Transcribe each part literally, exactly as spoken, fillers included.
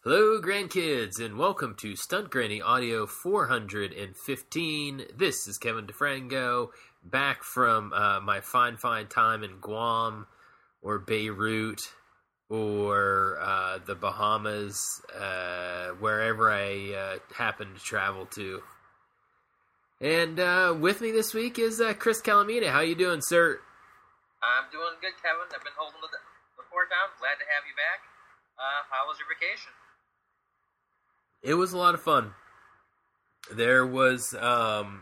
Hello, grandkids, and welcome to Stunt Granny Audio four hundred fifteen. This is Kevin DeFranco, back from uh, my fine, fine time in Guam, or Beirut, or uh, the Bahamas, uh, wherever I uh, happen to travel to. And uh, with me this week is uh, Chris Calamita. How you doing, sir? I'm doing good, Kevin. I've been holding the, the fort down. Glad to have you back. Uh, how was your vacation? It was a lot of fun. There was, um,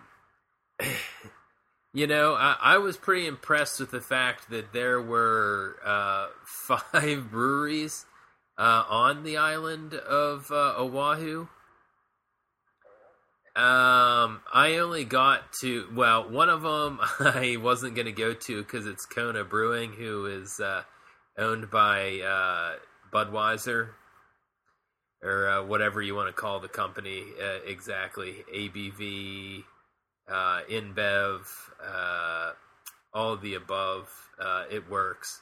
you know, I, I was pretty impressed with the fact that there were uh, five breweries uh, on the island of uh, Oahu. Um, I only got to, well, one of them I wasn't going to go to because it's Kona Brewing, who is uh, owned by uh, Budweiser. Or uh, whatever you want to call the company uh, exactly. A B V, uh, InBev, uh, all of the above. Uh, it works.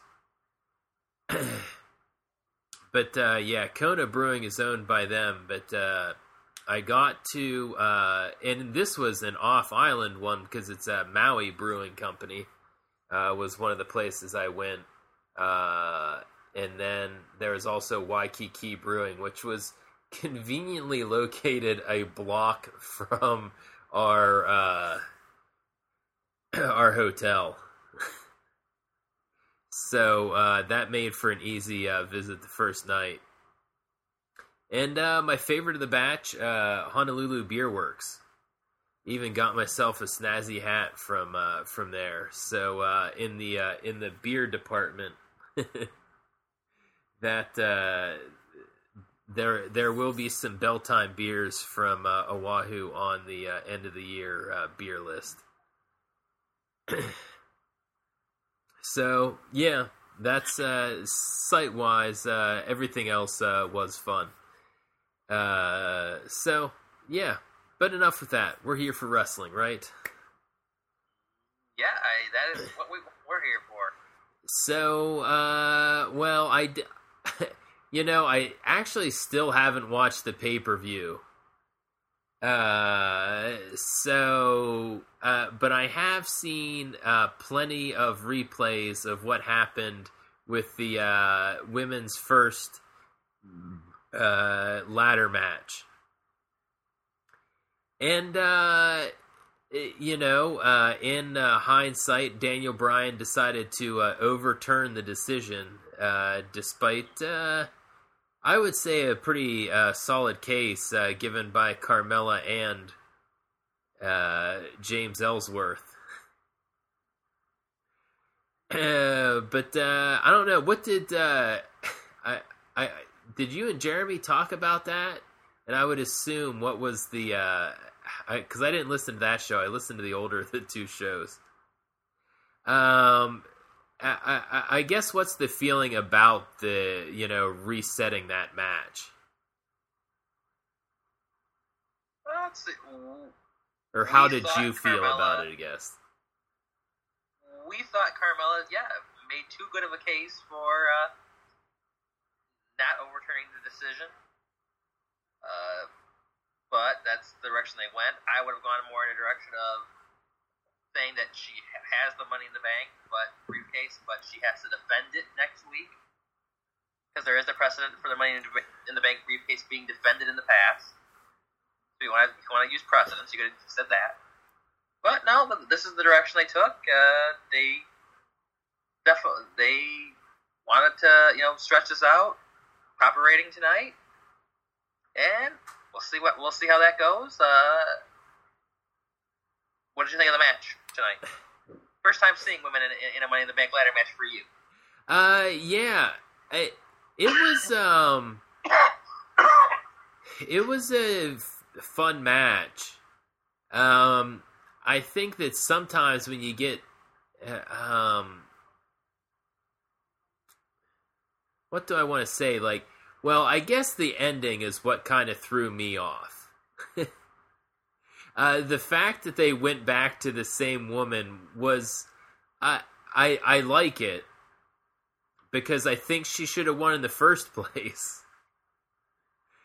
But, uh, yeah, Kona Brewing is owned by them. But uh, I got to, uh, and this was an off-island one because it's a Maui Brewing Company. Uh, was one of the places I went. Uh And then there was also Waikiki Brewing, which was conveniently located a block from our uh, our hotel. So uh, that made for an easy uh, visit the first night. And uh, my favorite of the batch, uh, Honolulu Beer Works. Even got myself a snazzy hat from uh, from there. So uh, in the uh, in the beer department. That uh, there there will be some Belltime beers from uh, Oahu on the uh, end of the year uh, beer list. So yeah, that's uh, site wise. Uh, everything else uh, was fun. Uh, so yeah, but enough with that. We're here for wrestling, right? Yeah, I, that is what we, we're here for. So uh, well, I. D- You know, I actually still haven't watched the pay-per-view. Uh, so, uh, but I have seen uh, plenty of replays of what happened with the uh, women's first uh, ladder match. And, uh, you know, uh, in uh, hindsight, Daniel Bryan decided to uh, overturn the decision, uh, despite... Uh, I would say a pretty uh, solid case uh, given by Carmella and uh, James Ellsworth. Uh, but uh, I don't know. What did uh, I? I did you and Jeremy talk about that? And I would assume what was the because uh, I, I didn't listen to that show. I listened to the older of the two shows. Um. I, I, I guess what's the feeling about the, you know, resetting that match? Well, let's see. Or how We did you feel Carmella, about it, I guess? We thought Carmella, yeah, made too good of a case for uh, not overturning the decision. Uh, but that's the direction they went. I would have gone more in a direction of saying that she has the Money in the Bank but briefcase, but she has to defend it next week because there is a precedent for the Money in the Bank briefcase being defended in the past. So you want to, if you want to use precedents, you could have said that. But no, this is the direction they took. Uh, they definitely they wanted to, you know, stretch this out. Proper rating tonight, and we'll see what we'll see how that goes. Uh, what did you think of the match tonight? First time seeing women in, in a Money in the Bank ladder match for you. Uh, yeah, it, it was um, it was a f- fun match. Um, I think that sometimes when you get, uh, um, what do I want to say? Like, well, I guess the ending is what kind of threw me off. Uh, the fact that they went back to the same woman was, I I I like it because I think she should have won in the first place.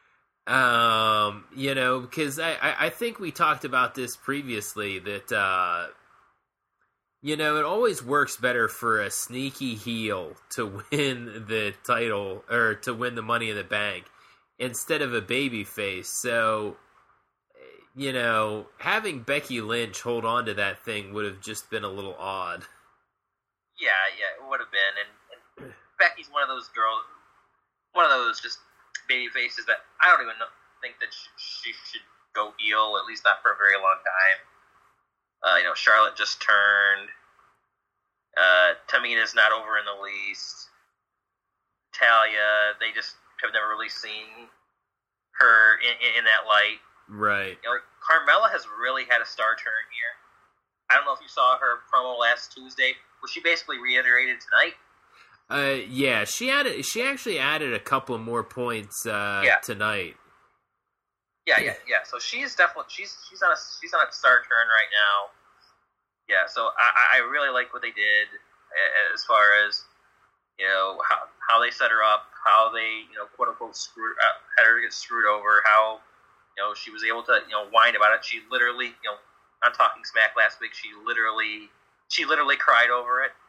Um, you know, because I, I, I think we talked about this previously that, uh, you know, it always works better for a sneaky heel to win the title or to win the Money in the Bank instead of a baby face. So, you know, having Becky Lynch hold on to that thing would have just been a little odd. Yeah, yeah, it would have been. And, and Becky's one of those girls, one of those just baby faces that I don't even know, think that she, she should go heel, at least not for a very long time. Uh, you know, Charlotte just turned. Uh, Tamina's not over in the least. Talia, they just have never really seen her in, in, in that light. Right. You know, Carmella has really had a star turn here. I don't know if you saw her promo last Tuesday, where she basically reiterated tonight. Uh, yeah, she added. She actually added a couple more points uh, yeah. tonight. Yeah, yeah, yeah. So she's definitely she's she's on a she's on a star turn right now. Yeah, so I, I really like what they did as far as, you know, how how they set her up, how they, you know, quote unquote screwed uh, had her get screwed over, how, you know, she was able to, you know, whine about it. She literally, you know, on Talking Smack last week, she literally she literally cried over it.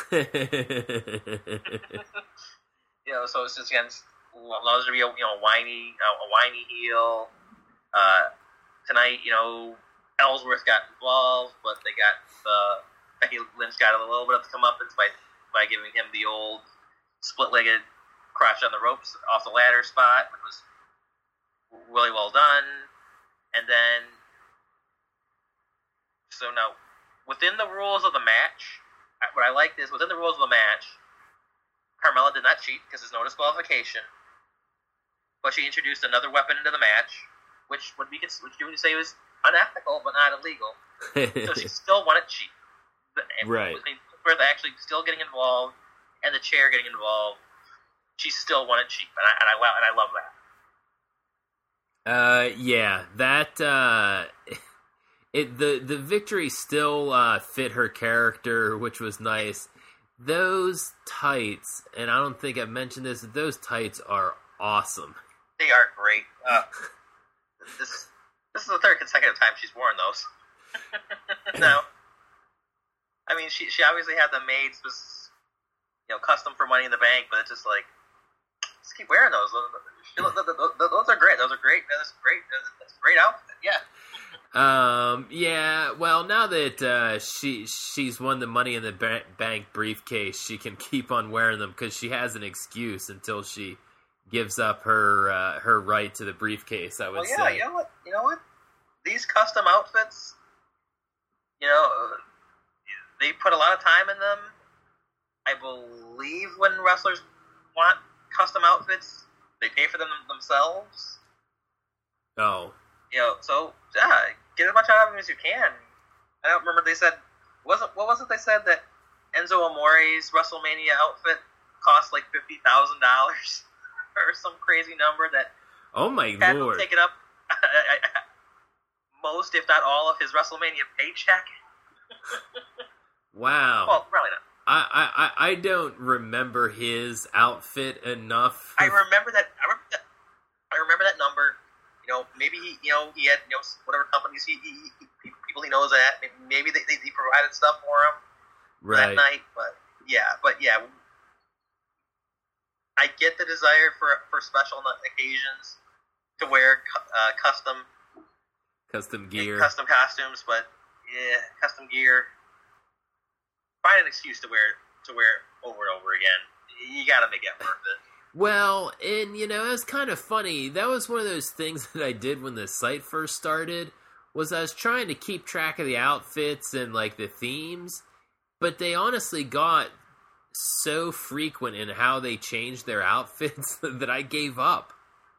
You know, so it's just again allows her to be a, you know, whiny uh, a whiny heel. Uh, tonight, you know, Ellsworth got involved, but they got uh, Becky Lynch got a little bit of the comeuppance by by giving him the old split-legged crotch on the ropes off the ladder spot, which was really well done. And then, so now within the rules of the match, what I liked is within the rules of the match, Carmella did not cheat because there's no disqualification, but she introduced another weapon into the match, which would be which you would say was unethical but not illegal. So she still won it cheap. Right. With actually still getting involved and the chair getting involved, she still won it cheap, and I and I and I love that. Uh, yeah, that uh, it the the victory still uh, fit her character, which was nice. Those tights, and I don't think I've mentioned this, those tights are awesome. They are great. Uh, this this is the third consecutive time she's worn those. No, I mean she she obviously had them made, you know, custom for Money in the Bank, but it's just like, just keep wearing those. Those, those, those are great. Those are great. That's great. That's a great outfit. Yeah. Um. Yeah. Well, now that uh, she she's won the Money in the ba- Bank briefcase, she can keep on wearing them because she has an excuse until she gives up her uh, her right to the briefcase. I would well, yeah, say. You know what? You know what? These custom outfits, you know, they put a lot of time in them. I believe when wrestlers want custom outfits, they pay for them themselves. Oh. You know, so yeah, get as much out of them as you can. I don't remember they said wasn't what was it they said that Enzo Amore's WrestleMania outfit cost like fifty thousand dollars or some crazy number that. Oh my had lord! Taken up most, if not all, of his WrestleMania paycheck. Wow. Well, probably not. I, I, I don't remember his outfit enough. I remember that. I remember that. I remember that number. You know, maybe he, you know, he had, you know, whatever companies he, he, he people he knows at. Maybe they, they, they provided stuff for him right. that night. But yeah, but yeah, I get the desire for for special occasions to wear uh, custom custom gear, custom costumes. But yeah, custom gear. Find an excuse to wear to wear it over and over again. You got to make it worth it. Well, and you know, it was kind of funny. That was one of those things that I did when the site first started. Was I was trying to keep track of the outfits and like the themes, but they honestly got so frequent in how they changed their outfits that I gave up.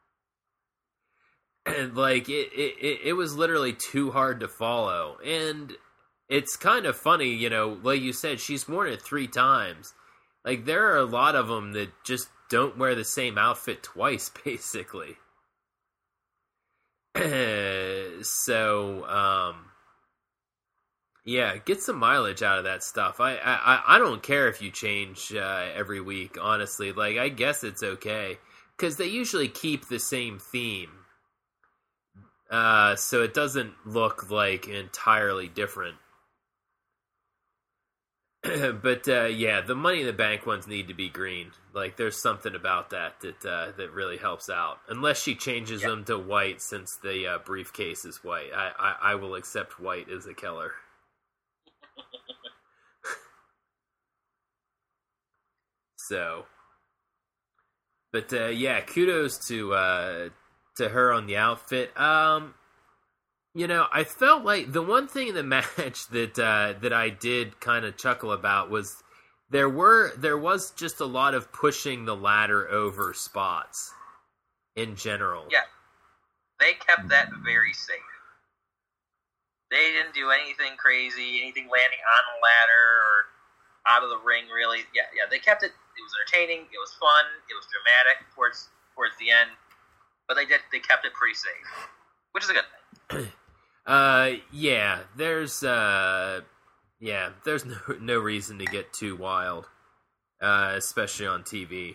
And like it, it, it was literally too hard to follow. And it's kind of funny, you know, like you said, she's worn it three times. Like, there are a lot of them that just don't wear the same outfit twice, basically. So, um, yeah, get some mileage out of that stuff. I, I, I don't care if you change uh, every week, honestly. Like, I guess it's okay. Because they usually keep the same theme. Uh, so it doesn't look like entirely different. But uh, yeah, the Money in the Bank ones need to be green. Like, there's something about that that uh, that really helps out. Unless she changes yeah. them to white, since the uh, briefcase is white, I, I I will accept white as a color. So, but uh, yeah, kudos to uh, to her on the outfit. Um, you know, I felt like the one thing in the match that uh, that I did kind of chuckle about was there were there was just a lot of pushing the ladder over spots in general. Yeah, they kept that very safe. They didn't do anything crazy, anything landing on the ladder or out of the ring. Really, yeah, yeah, they kept it. It was entertaining. It was fun. It was dramatic towards towards the end, but they did they kept it pretty safe, which is a good thing. Uh, yeah, there's, uh, yeah, there's no, no reason to get too wild, uh, especially on T V.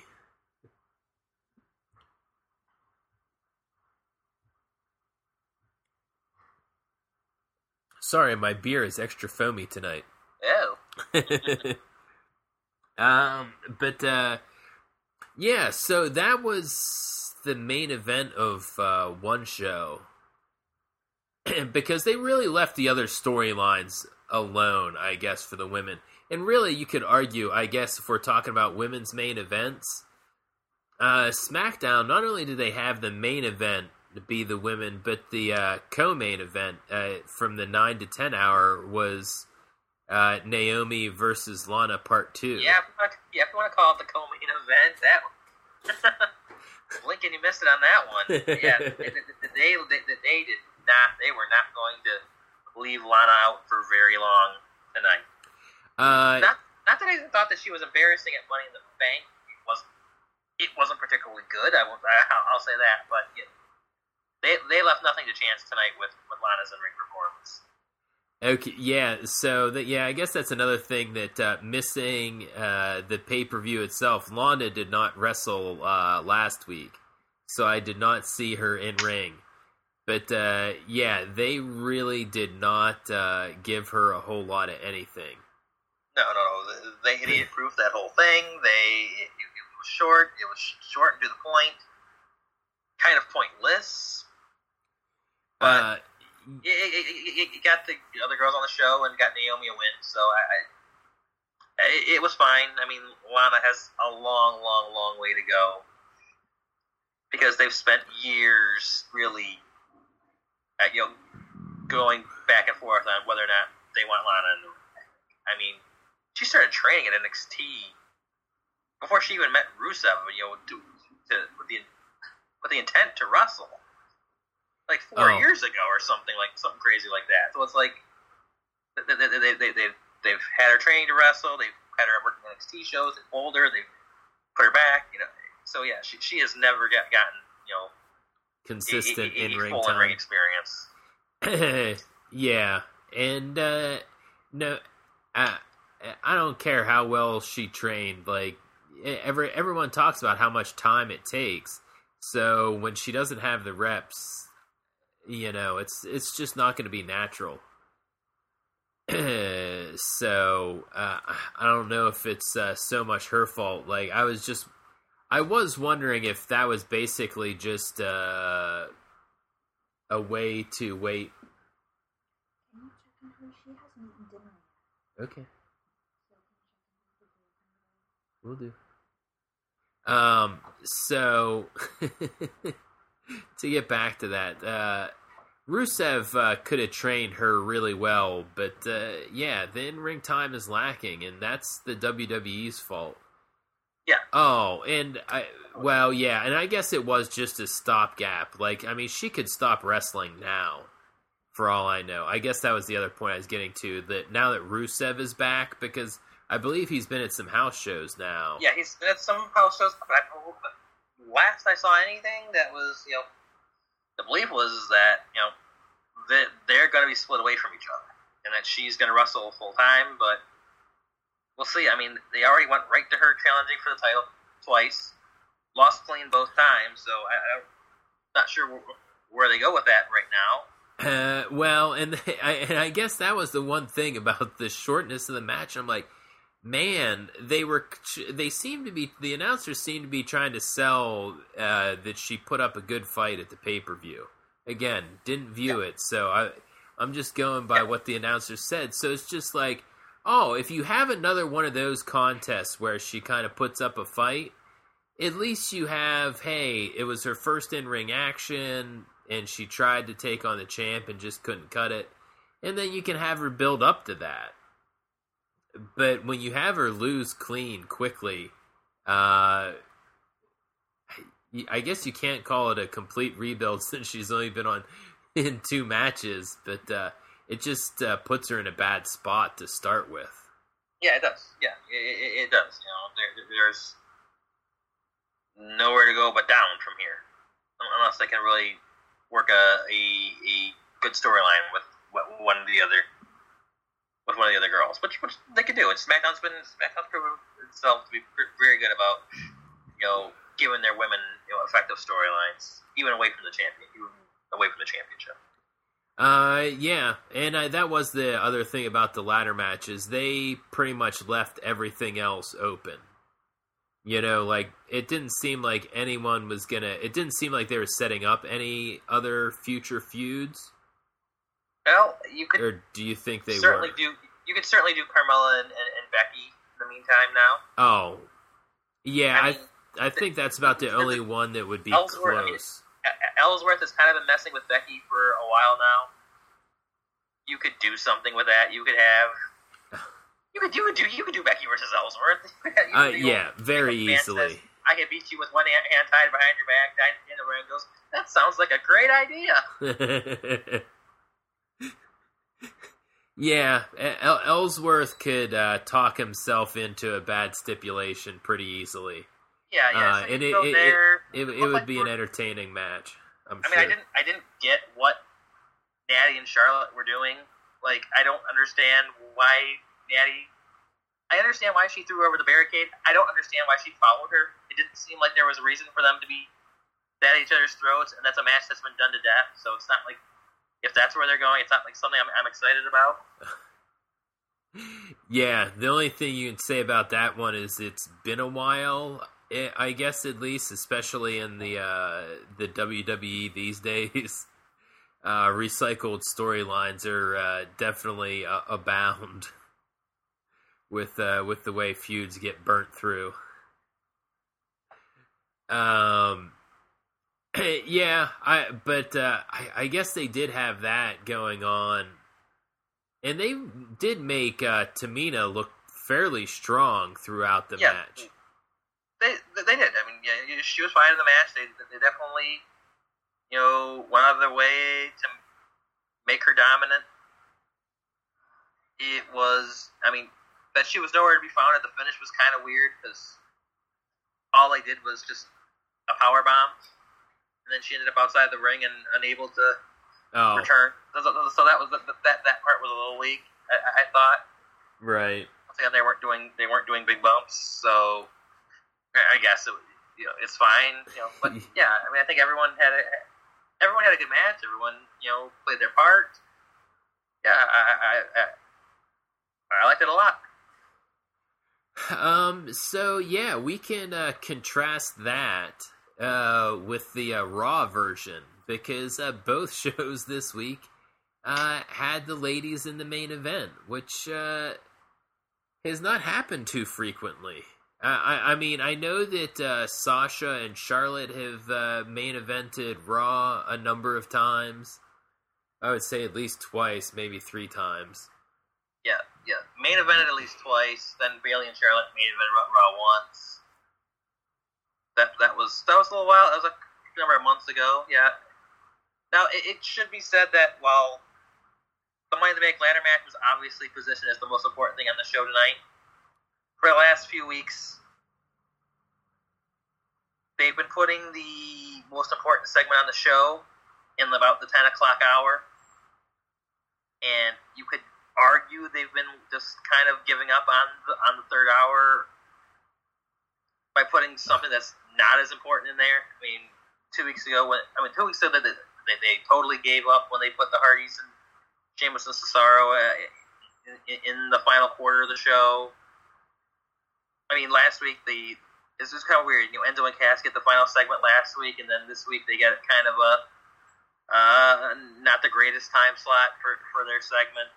Sorry, my beer is extra foamy tonight. Oh. um, but, uh, yeah, so that was the main event of, uh, one show. Because they really left the other storylines alone, I guess, for the women. And really, you could argue, I guess, if we're talking about women's main events, uh, SmackDown, not only did they have the main event to be the women, but the uh, co-main event uh, from the nine to ten hour was uh, Naomi versus Lana Part two. Yeah, yeah, if you want to call it the co-main event, that Lincoln, you missed it on that one. Yeah, they, they, they, they did not, they were not going to leave Lana out for very long tonight. Uh, not, not that I thought that she was embarrassing at Money in the Bank. It wasn't, it wasn't particularly good. I won't, I'll say that. But it, they they left nothing to chance tonight with, with Lana's in-ring performance. Okay, yeah, so that yeah, I guess that's another thing that uh, missing uh, the pay-per-view itself. Lana did not wrestle uh, last week, so I did not see her in ring. But uh, yeah, they really did not uh, give her a whole lot of anything. No, no, no. They idiot-proofed that whole thing. They it, it was short. It was short and to the point. Kind of pointless. But Uh, it, it, it, it got the other girls on the show and got Naomi a win. So I, I it, it was fine. I mean, Lana has a long, long, long way to go because they've spent years really, at, you know, going back and forth on whether or not they want Lana in the ring. I mean, she started training at N X T before she even met Rusev, you know, to, to, with the with the intent to wrestle, like four Oh. years ago or something, like something crazy like that. So it's like they they they they they've, they've had her training to wrestle. They've had her working N X T shows. They've pulled her. They've put her back. You know, so yeah, she she has never got, gotten you know consistent a, a, a in ring full time. in-ring experience. Yeah, and uh, no, I I don't care how well she trained. Like every everyone talks about how much time it takes. So when she doesn't have the reps, you know, it's it's just not going to be natural. So uh, I don't know if it's uh, so much her fault. Like I was just, I was wondering if that was basically just uh, a way to wait. Can you check on her? She hasn't eaten dinner yet. Okay, So can you check on her? we'll do. Um. So to get back to that, uh, Rusev uh, could have trained her really well, but uh, yeah, the in-ring time is lacking, and that's the W W E's fault. Yeah. Oh, and I well, yeah, and I guess it was just a stopgap. Like, I mean, she could stop wrestling now, for all I know. I guess that was the other point I was getting to. That now that Rusev is back, because I believe he's been at some house shows now. Yeah, he's at some house shows. But last I saw anything that was, you know, the belief was is that, you know, that they're going to be split away from each other, and that she's going to wrestle full time. But we'll see. I mean, they already went right to her challenging for the title twice, lost clean both times. So I, I'm not sure where they go with that right now. Uh, well, and I, and I guess that was the one thing about the shortness of the match. I'm like, man, they were they seem to be the announcers seem to be trying to sell uh, that she put up a good fight at the pay per view. Again, didn't view yeah. it, so I I'm just going by yeah. what the announcers said. So it's just like, oh, if you have another one of those contests where she kind of puts up a fight, at least you have, hey, it was her first in ring action. And she tried to take on the champ and just couldn't cut it. And then you can have her build up to that. But when you have her lose clean quickly, uh, I guess you can't call it a complete rebuild since she's only been on in two matches. But uh, it just uh, puts her in a bad spot to start with. Yeah, it does. Yeah, it, it, it does. You know, there, there's nowhere to go but down from here, unless they can really work a, a, a good storyline with one of the other with one of the other girls, which, which they could do. And SmackDown's been SmackDown's proven itself to be very good about, you know, giving their women, you know, effective storylines, even away from the champion, even away from the championship. Uh, yeah, and uh, that was the other thing about the ladder matches. They pretty much left everything else open. You know, like, it didn't seem like anyone was gonna... It didn't seem like they were setting up any other future feuds. Well, you could... Or do you think they certainly were? do. You could certainly do Carmella and, and, and Becky in the meantime now. Oh. Yeah, I, I, mean, I think that's about the only one that would be Ellsworth, close. I mean, Ellsworth has kind of been messing with Becky for a while now. You could do something with that. You could have... You could, you could do you could do Becky versus Ellsworth. You uh, yeah, very easily. Says, I can beat you with one hand tied behind your back. Died in the ring goes. That sounds like a great idea. Yeah, El- Ellsworth could uh, talk himself into a bad stipulation pretty easily. Yeah, yeah. Uh, so and it it, there, it, it, it would like be an entertaining match. I'm I mean, sure. I didn't I didn't get what Natty and Charlotte were doing. Like, I don't understand why. Natty, I understand why she threw over the barricade. I don't understand why she followed her. It didn't seem like there was a reason for them to be at each other's throats, and that's a match that's been done to death. So it's not like, if that's where they're going, it's not like something I'm, I'm excited about. Yeah, the only thing you can say about that one is it's been a while. I guess at least, especially in the uh, the W W E these days, uh, recycled storylines are uh, definitely uh, abound. With uh, with the way feuds get burnt through, um, yeah, I but uh, I, I guess they did have that going on, and they did make uh, Tamina look fairly strong throughout the yeah, match. They they did. I mean, yeah, she was fine in the match. They they definitely, you know, went out of their way to make her dominant. It was, I mean. That she was nowhere to be found at the finish was kind of weird because all they did was just a power bomb, and then she ended up outside the ring and unable to oh. return. So, so that was that that part was a little weak. I, I thought. Right. Once again, they weren't doing they weren't doing big bumps, so I guess it, you know, it's fine. You know, but yeah, I mean, I think everyone had a everyone had a good match. Everyone, you know, played their part. Yeah, I I, I, I liked it a lot. Um, so yeah, we can uh, contrast that uh, with the uh, Raw version because uh, both shows this week uh, had the ladies in the main event, which uh, has not happened too frequently. I, I, I mean, I know that uh, Sasha and Charlotte have uh, main evented Raw a number of times. I would say at least twice, maybe three times. Yeah, yeah. Main evented at least twice. Then Bayley and Charlotte main evented Raw once. That that was that was a little while. That was a number of months ago. Yeah. Now it, it should be said that while the Money in the Bank ladder match was obviously positioned as the most important thing on the show tonight, for the last few weeks, they've been putting the most important segment on the show in about the ten o'clock hour, and you could argue they've been just kind of giving up on the on the third hour by putting something that's not as important in there. I mean, two weeks ago when I mean two weeks ago they they, they totally gave up when they put the Hardys and Sheamus and Cesaro uh, in, in the final quarter of the show. I mean, last week the this is kind of weird. You know, Enzo and Cass get the final segment last week, and then this week they get kind of a uh, not the greatest time slot for, for their segment.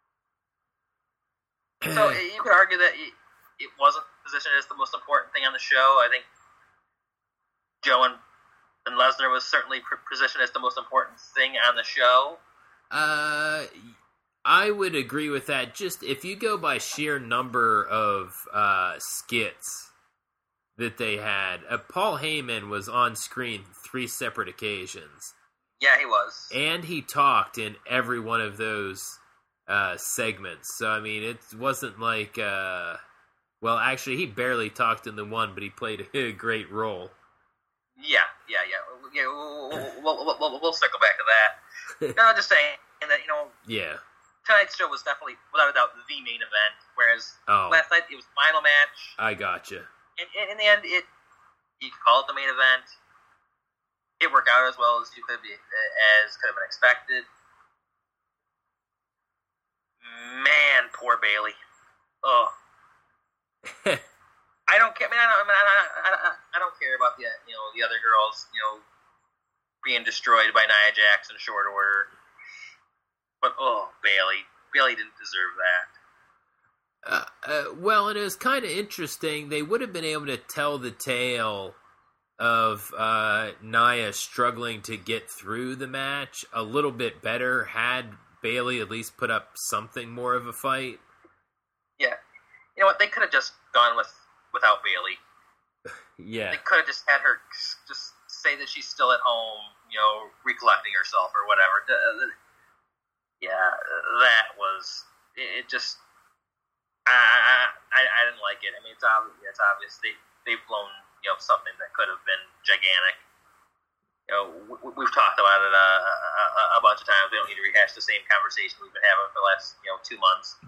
So you could argue that it, it wasn't positioned as the most important thing on the show. I think Joe and, and Lesnar was certainly positioned as the most important thing on the show. Uh, I would agree with that. Just if you go by sheer number of uh, skits that they had, uh, Paul Heyman was on screen three separate occasions. Yeah, he was. And he talked in every one of those uh, segments. So, I mean, it wasn't like... Uh, well, actually, he barely talked in the one, but he played a great role. Yeah, yeah, yeah. yeah we'll, we'll, we'll, we'll, we'll circle back to that. No, just saying that, you know... Yeah. Tonight's show was definitely, without a doubt, the main event, whereas oh. last night it was the final match. I gotcha. And, and in the end, it you could call it the main event. It worked out as well as you could be, as could have been expected. Man, poor Bayley. Oh, I don't care. I mean, I don't, I, mean, I, I, I, I don't care about the you know the other girls you know being destroyed by Nia Jax in short order. But, oh, Bayley. Bayley didn't deserve that. Uh, uh, well, it was kind of interesting. They would have been able to tell the tale of uh, Nia struggling to get through the match a little bit better had Bayley at least put up something more of a fight. Yeah. You know what? They could have just gone with without Bayley. Yeah. They could have just had her just say that she's still at home, you know, recollecting herself or whatever. Yeah, that was it. it just, I, I I didn't like it. I mean, it's obvious. It's obvious they they've blown you know something that could have been gigantic. You know, we, we've talked about it uh, a, a bunch of times. We don't need to rehash the same conversation we've been having for the last you know two months.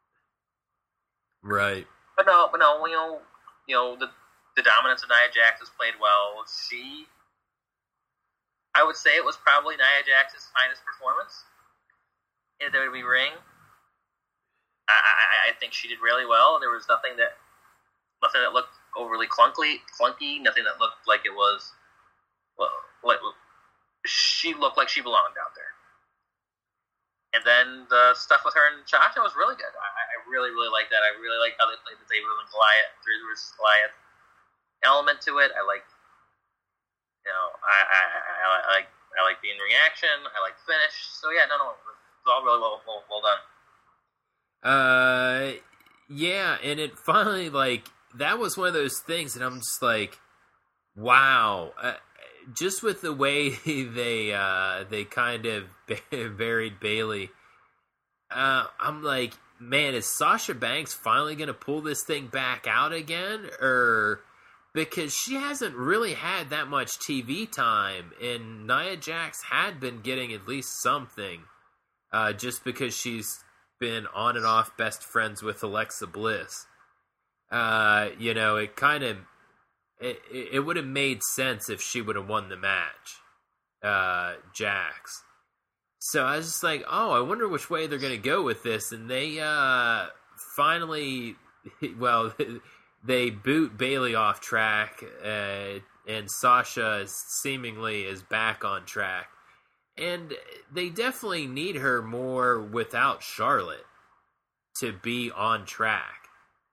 Right. But no, but no, you know, you know the the dominance of Nia Jax has played well. She, I would say, it was probably Nia Jax's finest performance in the W W E ring. I, I, I think she did really well. There was nothing that nothing that looked overly clunky, clunky. Nothing that looked like it was. Well, like she looked like she belonged out there. And then the stuff with her and Sasha was really good. I, I really, really like that. I really like how they played the David and Goliath, Drew versus Goliath element to it. I like, you know, I, I, I, I like, I like the in reaction. I like the finish. So yeah, no, no. All really well, well, well done. Uh, yeah, and it finally, like, that was one of those things that I'm just like, wow. Uh, just with the way they, uh, they kind of buried Bayley, uh, I'm like, man, is Sasha Banks finally going to pull this thing back out again? Or, because she hasn't really had that much T V time, and Nia Jax had been getting at least something. Uh, just because she's been on and off best friends with Alexa Bliss. Uh, you know, it kind of... It, it would have made sense if she would have won the match. Uh, Jax. So I was just like, oh, I wonder which way they're going to go with this. And they uh, finally... Well, they boot Bayley off track. Uh, and Sasha is seemingly is back on track. And they definitely need her more without Charlotte to be on track.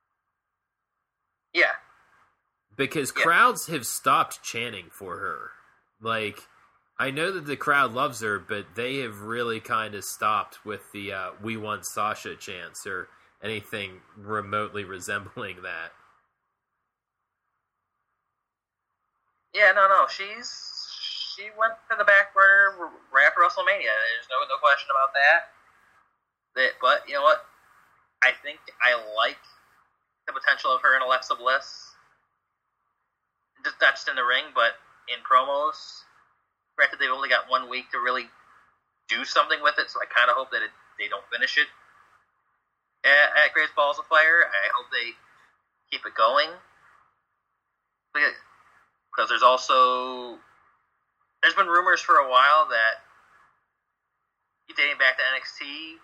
Yeah. Because yeah. crowds have stopped chanting for her. Like, I know that the crowd loves her, but they have really kind of stopped with the uh, We Want Sasha chants or anything remotely resembling that. Yeah, no, no. She's... She went to the back burner right after WrestleMania. There's no no question about that. That, but you know what? I think I like the potential of her and Alexa Bliss. Just not just in the ring, but in promos. Granted, they've only got one week to really do something with it, so I kind of hope that it, they don't finish it at, at Great Balls of Fire. I hope they keep it going. Because there's also... There's there's been rumors for a while that dating back to N X T,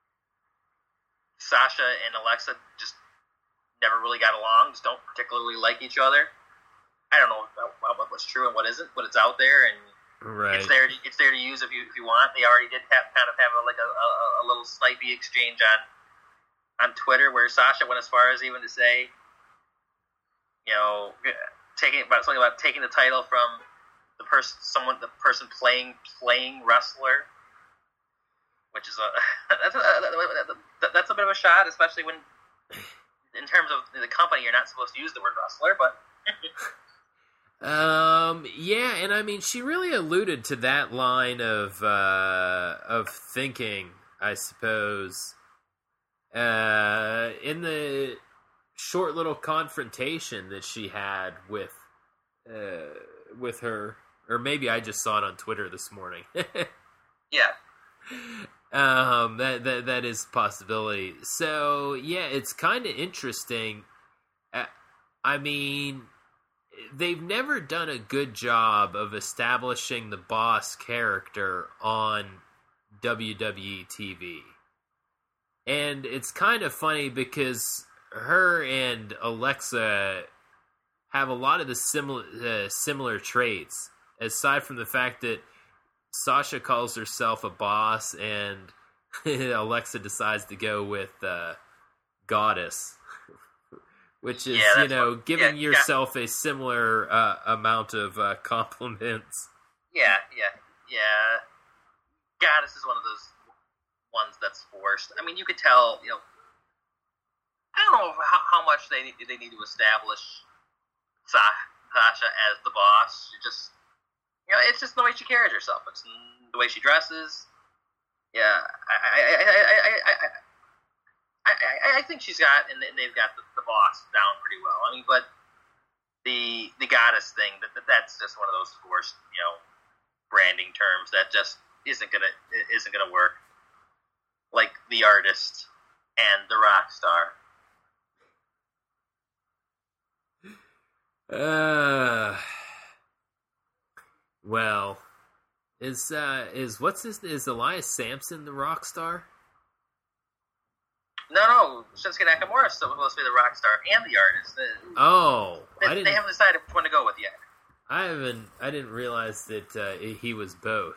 Sasha and Alexa just never really got along, just don't particularly like each other. I don't know what, what's true and what isn't, but it's out there, and right. it's there. To, it's there to use if you if you want. They already did have, kind of have a, like a, a, a little snipey exchange on on Twitter where Sasha went as far as even to say, you know, taking about something about taking the title from the person, someone, the person playing playing wrestler. Which is a that's a that's a bit of a shot, especially when, in terms of the company, you're not supposed to use the word wrestler. But um, yeah, and I mean, she really alluded to that line of uh, of thinking, I suppose, uh, in the short little confrontation that she had with uh, with her, or maybe I just saw it on Twitter this morning. Yeah. Um, that, that, that is a possibility. So, yeah, it's kind of interesting. Uh, I mean, they've never done a good job of establishing the boss character on W W E T V. And it's kind of funny because her and Alexa have a lot of the similar, uh, similar traits, aside from the fact that Sasha calls herself a boss, and Alexa decides to go with uh, goddess, which is, yeah, you know, what, giving yeah, yourself yeah. a similar uh, amount of uh, compliments. Yeah, yeah, yeah. Goddess is one of those ones that's forced. I mean, you could tell, you know, I don't know how, how much they need, they need to establish Sasha as the boss. She just... You know, it's just the way she carries herself. It's the way she dresses. Yeah, I, I, I, I, I, I, I, I, I think she's got, and they've got the, the boss down pretty well. I mean, but the the goddess thing, that, that that's just one of those forced, you know, branding terms that just isn't gonna isn't gonna work. Like the artist and the rock star. Uh. Well, is uh, is what's his is Elias Sampson the rock star? No, no, Shinsuke Nakamura is still supposed to be the rock star and the artist. Oh, they, I didn't, they haven't decided which one to go with yet. I haven't. I didn't realize that uh, he was both.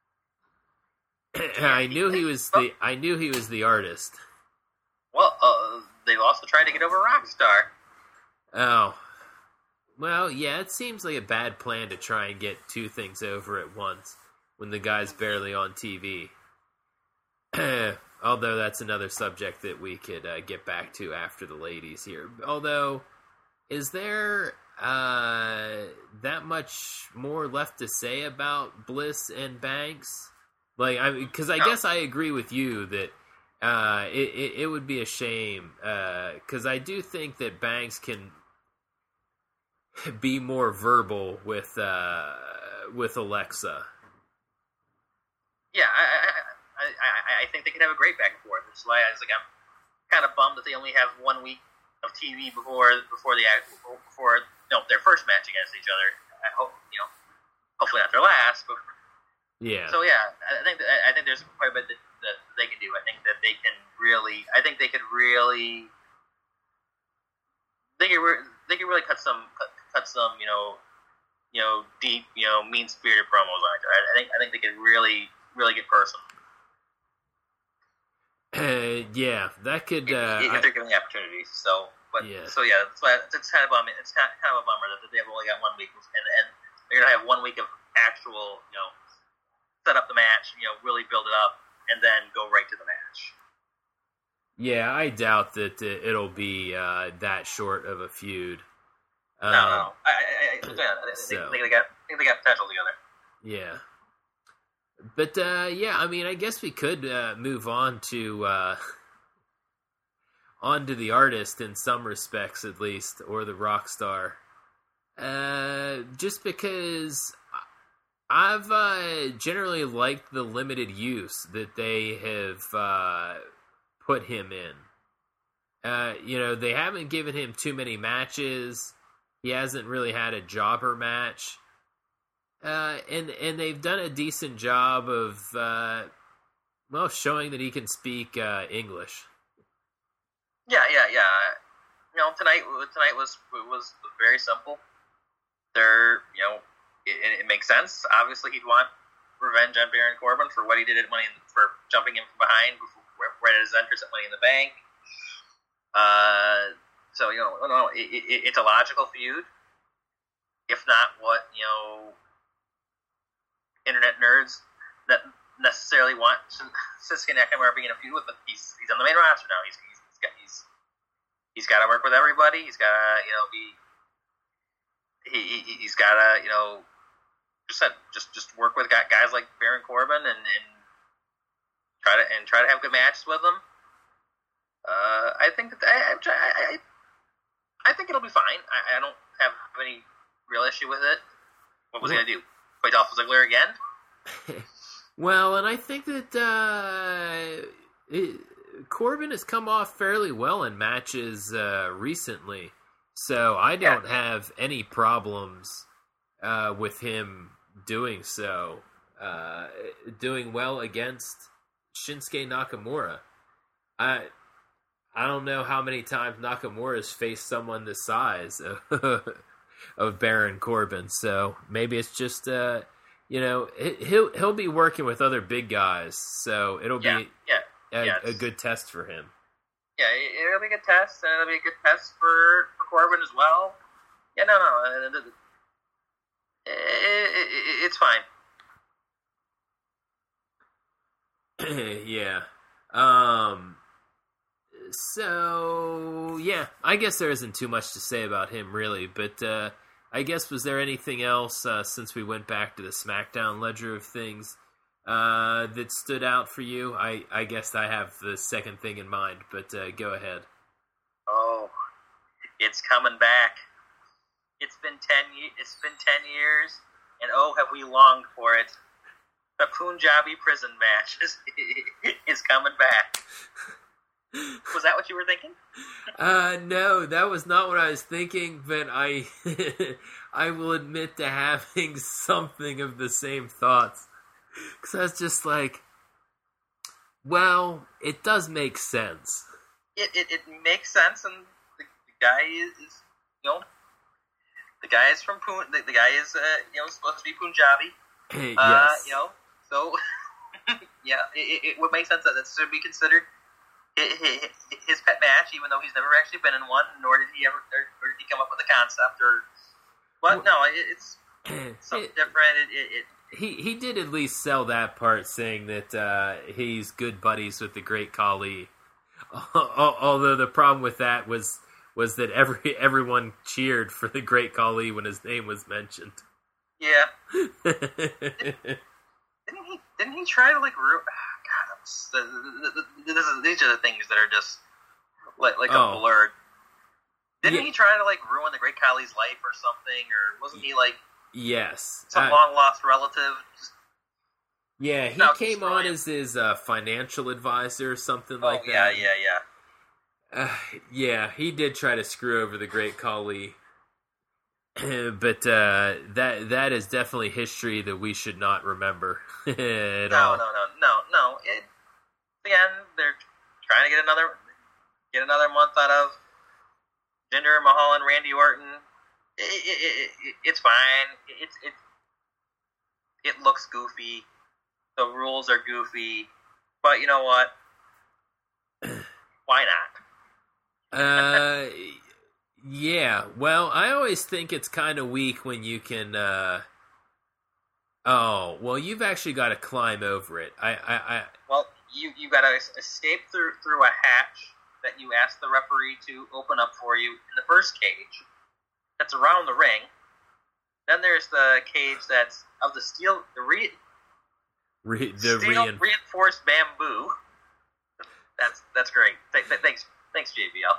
I knew he was the. I knew he was the artist. Well, uh, they've also tried to get over Rockstar. Oh. Well, yeah, it seems like a bad plan to try and get two things over at once when the guy's barely on T V. Although that's another subject that we could uh, get back to after the ladies here. Although, is there uh, that much more left to say about Bliss and Banks? Like, I because I no. guess I agree with you that uh, it, it it would be a shame because uh, I do think that Banks can be more verbal with uh, with Alexa. Yeah, I, I I I think they could have a great back and forth. Which is why I was like, I'm kind of bummed that they only have one week of T V before before the before no their first match against each other. I hope you know, hopefully not their last. But yeah. So yeah, I think that, I think there's quite a bit that, that they can do. I think that they can really. I think they could really. They could re- they could really cut some cut, cut some you know you know deep you know mean spirited promos on it. I, I think I think they could really really get personal. Uh, yeah, that could. Uh, if, if they're given the opportunities. So, but yeah. so yeah, that's why it's kind of um, it's kind of, kind of a bummer that they've only got one week, and and they're gonna have one week of actual you know set up the match, you know, really build it up, and then go right to the match. Yeah, I doubt that it'll be uh, that short of a feud. Um, no, no, I, I, I, yeah, I so. think they got, I think they got potential together. Yeah, but uh, yeah, I mean, I guess we could uh, move on to uh, on to the artist in some respects, at least, or the rock star. Uh, just because I've uh, generally liked the limited use that they have. Uh, put him in. Uh, you know, they haven't given him too many matches. He hasn't really had a jobber match. uh, and and they've done a decent job of uh, well showing that he can speak uh, English. Yeah, yeah, yeah. You know, tonight tonight was was very simple. There, you know, it, it makes sense. Obviously, he'd want revenge on Baron Corbin for what he did at Money in, for jumping him from behind before, right at his entrance at Money in the Bank. Uh, so you know, no, it, it, it's a logical feud. If not, what you know, internet nerds that necessarily want Shinsuke Nakamura being in a feud with, but he's he's on the main roster now. He's he's he's got, he's, he's got to work with everybody. He's got to you know be he, he he's got to you know. Just said, just just work with guys like Baron Corbin and, and try to and try to have good matches with them. Uh, I think that I, I, I, I think it'll be fine. I, I don't have any real issue with it. What was he gonna do? Fight Dolph Ziggler again? Well, and I think that uh, it, Corbin has come off fairly well in matches uh, recently, so I don't yeah. have any problems uh, with him doing so, uh, doing well against Shinsuke Nakamura. I I don't know how many times Nakamura's faced someone the size of, of Baron Corbin, so maybe it's just uh, you know he'll he'll be working with other big guys, so it'll yeah, be yeah, a, yes. a good test for him. Yeah, it'll be a good test, and it'll be a good test for, for Corbin as well. Yeah, no, no. It's fine. yeah. Um. So yeah, I guess there isn't too much to say about him really, but uh, I guess was there anything else uh, since we went back to the SmackDown ledger of things uh, that stood out for you? I I guess I have the second thing in mind, but uh, go ahead. Oh, it's coming back. It's been ten. It's been ten years. And oh, have we longed for it. The Punjabi prison match is, is coming back. Was that what you were thinking? uh, no, that was not what I was thinking, but I I will admit to having something of the same thoughts. Because I was just like, well, it does make sense. It it, it makes sense, and the, the guy is, is, you know, The guy is from Pun. The, the guy is, uh, you know, supposed to be Punjabi. yes. Uh, you know, so yeah, it, it would make sense that that should be considered his, his pet match, even though he's never actually been in one. Nor did he ever, or did he come up with the concept, or. But no, it, it's something it, different. It, it, it he he did at least sell that part, saying that uh, he's good buddies with the Great Khali. Although the problem with that was. was that every everyone cheered for the Great Khali when his name was mentioned. Yeah. didn't he? Didn't he try to like? Ru- God, I'm, this is these are the things that are just like like oh. a blur. Didn't yeah. he try to like ruin the Great Khali's life or something? Or wasn't he like? Yes. Some I, long lost relative. Just, yeah, he no, came on as his uh, financial advisor or something oh, like yeah, that. Yeah, yeah, yeah. Uh, yeah, he did try to screw over the Great Khali, but uh, that that is definitely history that we should not remember at no, all. No, no, no, no, It, again, they're trying to get another get another month out of Jinder Mahal and Randy Orton. It, it, it, it, it's fine. It's it, it looks goofy. The rules are goofy, but you know what? Why not? Uh, yeah. Well, I always think it's kind of weak when you can. Uh... Oh, well, you've actually got to climb over it. I, I, I... Well, you you got to escape through through a hatch that you ask the referee to open up for you in the first cage. That's around the ring. Then there's the cage that's of the steel, the re, re the steel rein- reinforced bamboo. That's that's great. Th- th- thanks. Thanks, J B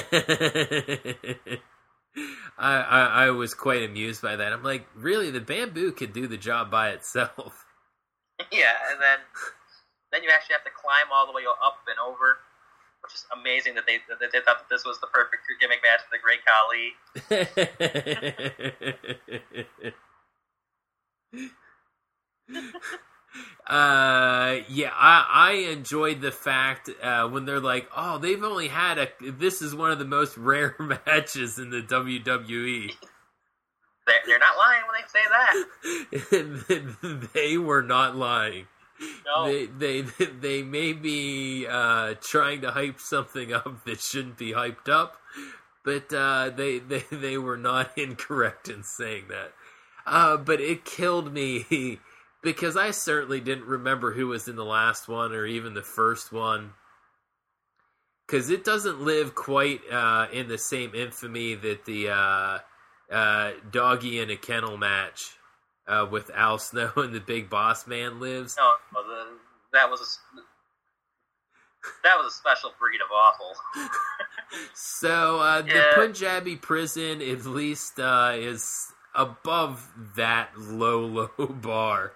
L. I, I I was quite amused by that. I'm like, really, the bamboo could do the job by itself. Yeah, and then then you actually have to climb all the way up and over, which is amazing that they that they thought that this was the perfect gimmick match for the Great Khali. Uh, yeah, I, I enjoyed the fact uh, when they're like, oh, they've only had a. This is one of the most rare matches in the W W E. They're, they're not lying when they say that. They were not lying. No. They they they may be uh, trying to hype something up that shouldn't be hyped up, but uh, they they they were not incorrect in saying that. Uh, but it killed me. Because I certainly didn't remember who was in the last one or even the first one. Because it doesn't live quite uh, in the same infamy that the uh, uh, Doggy in a Kennel match uh, with Al Snow and the Big Boss Man lives. No, the, that was a, that was a special breed of awful. So uh, the yeah. Punjabi prison at least uh, is above that low, low bar.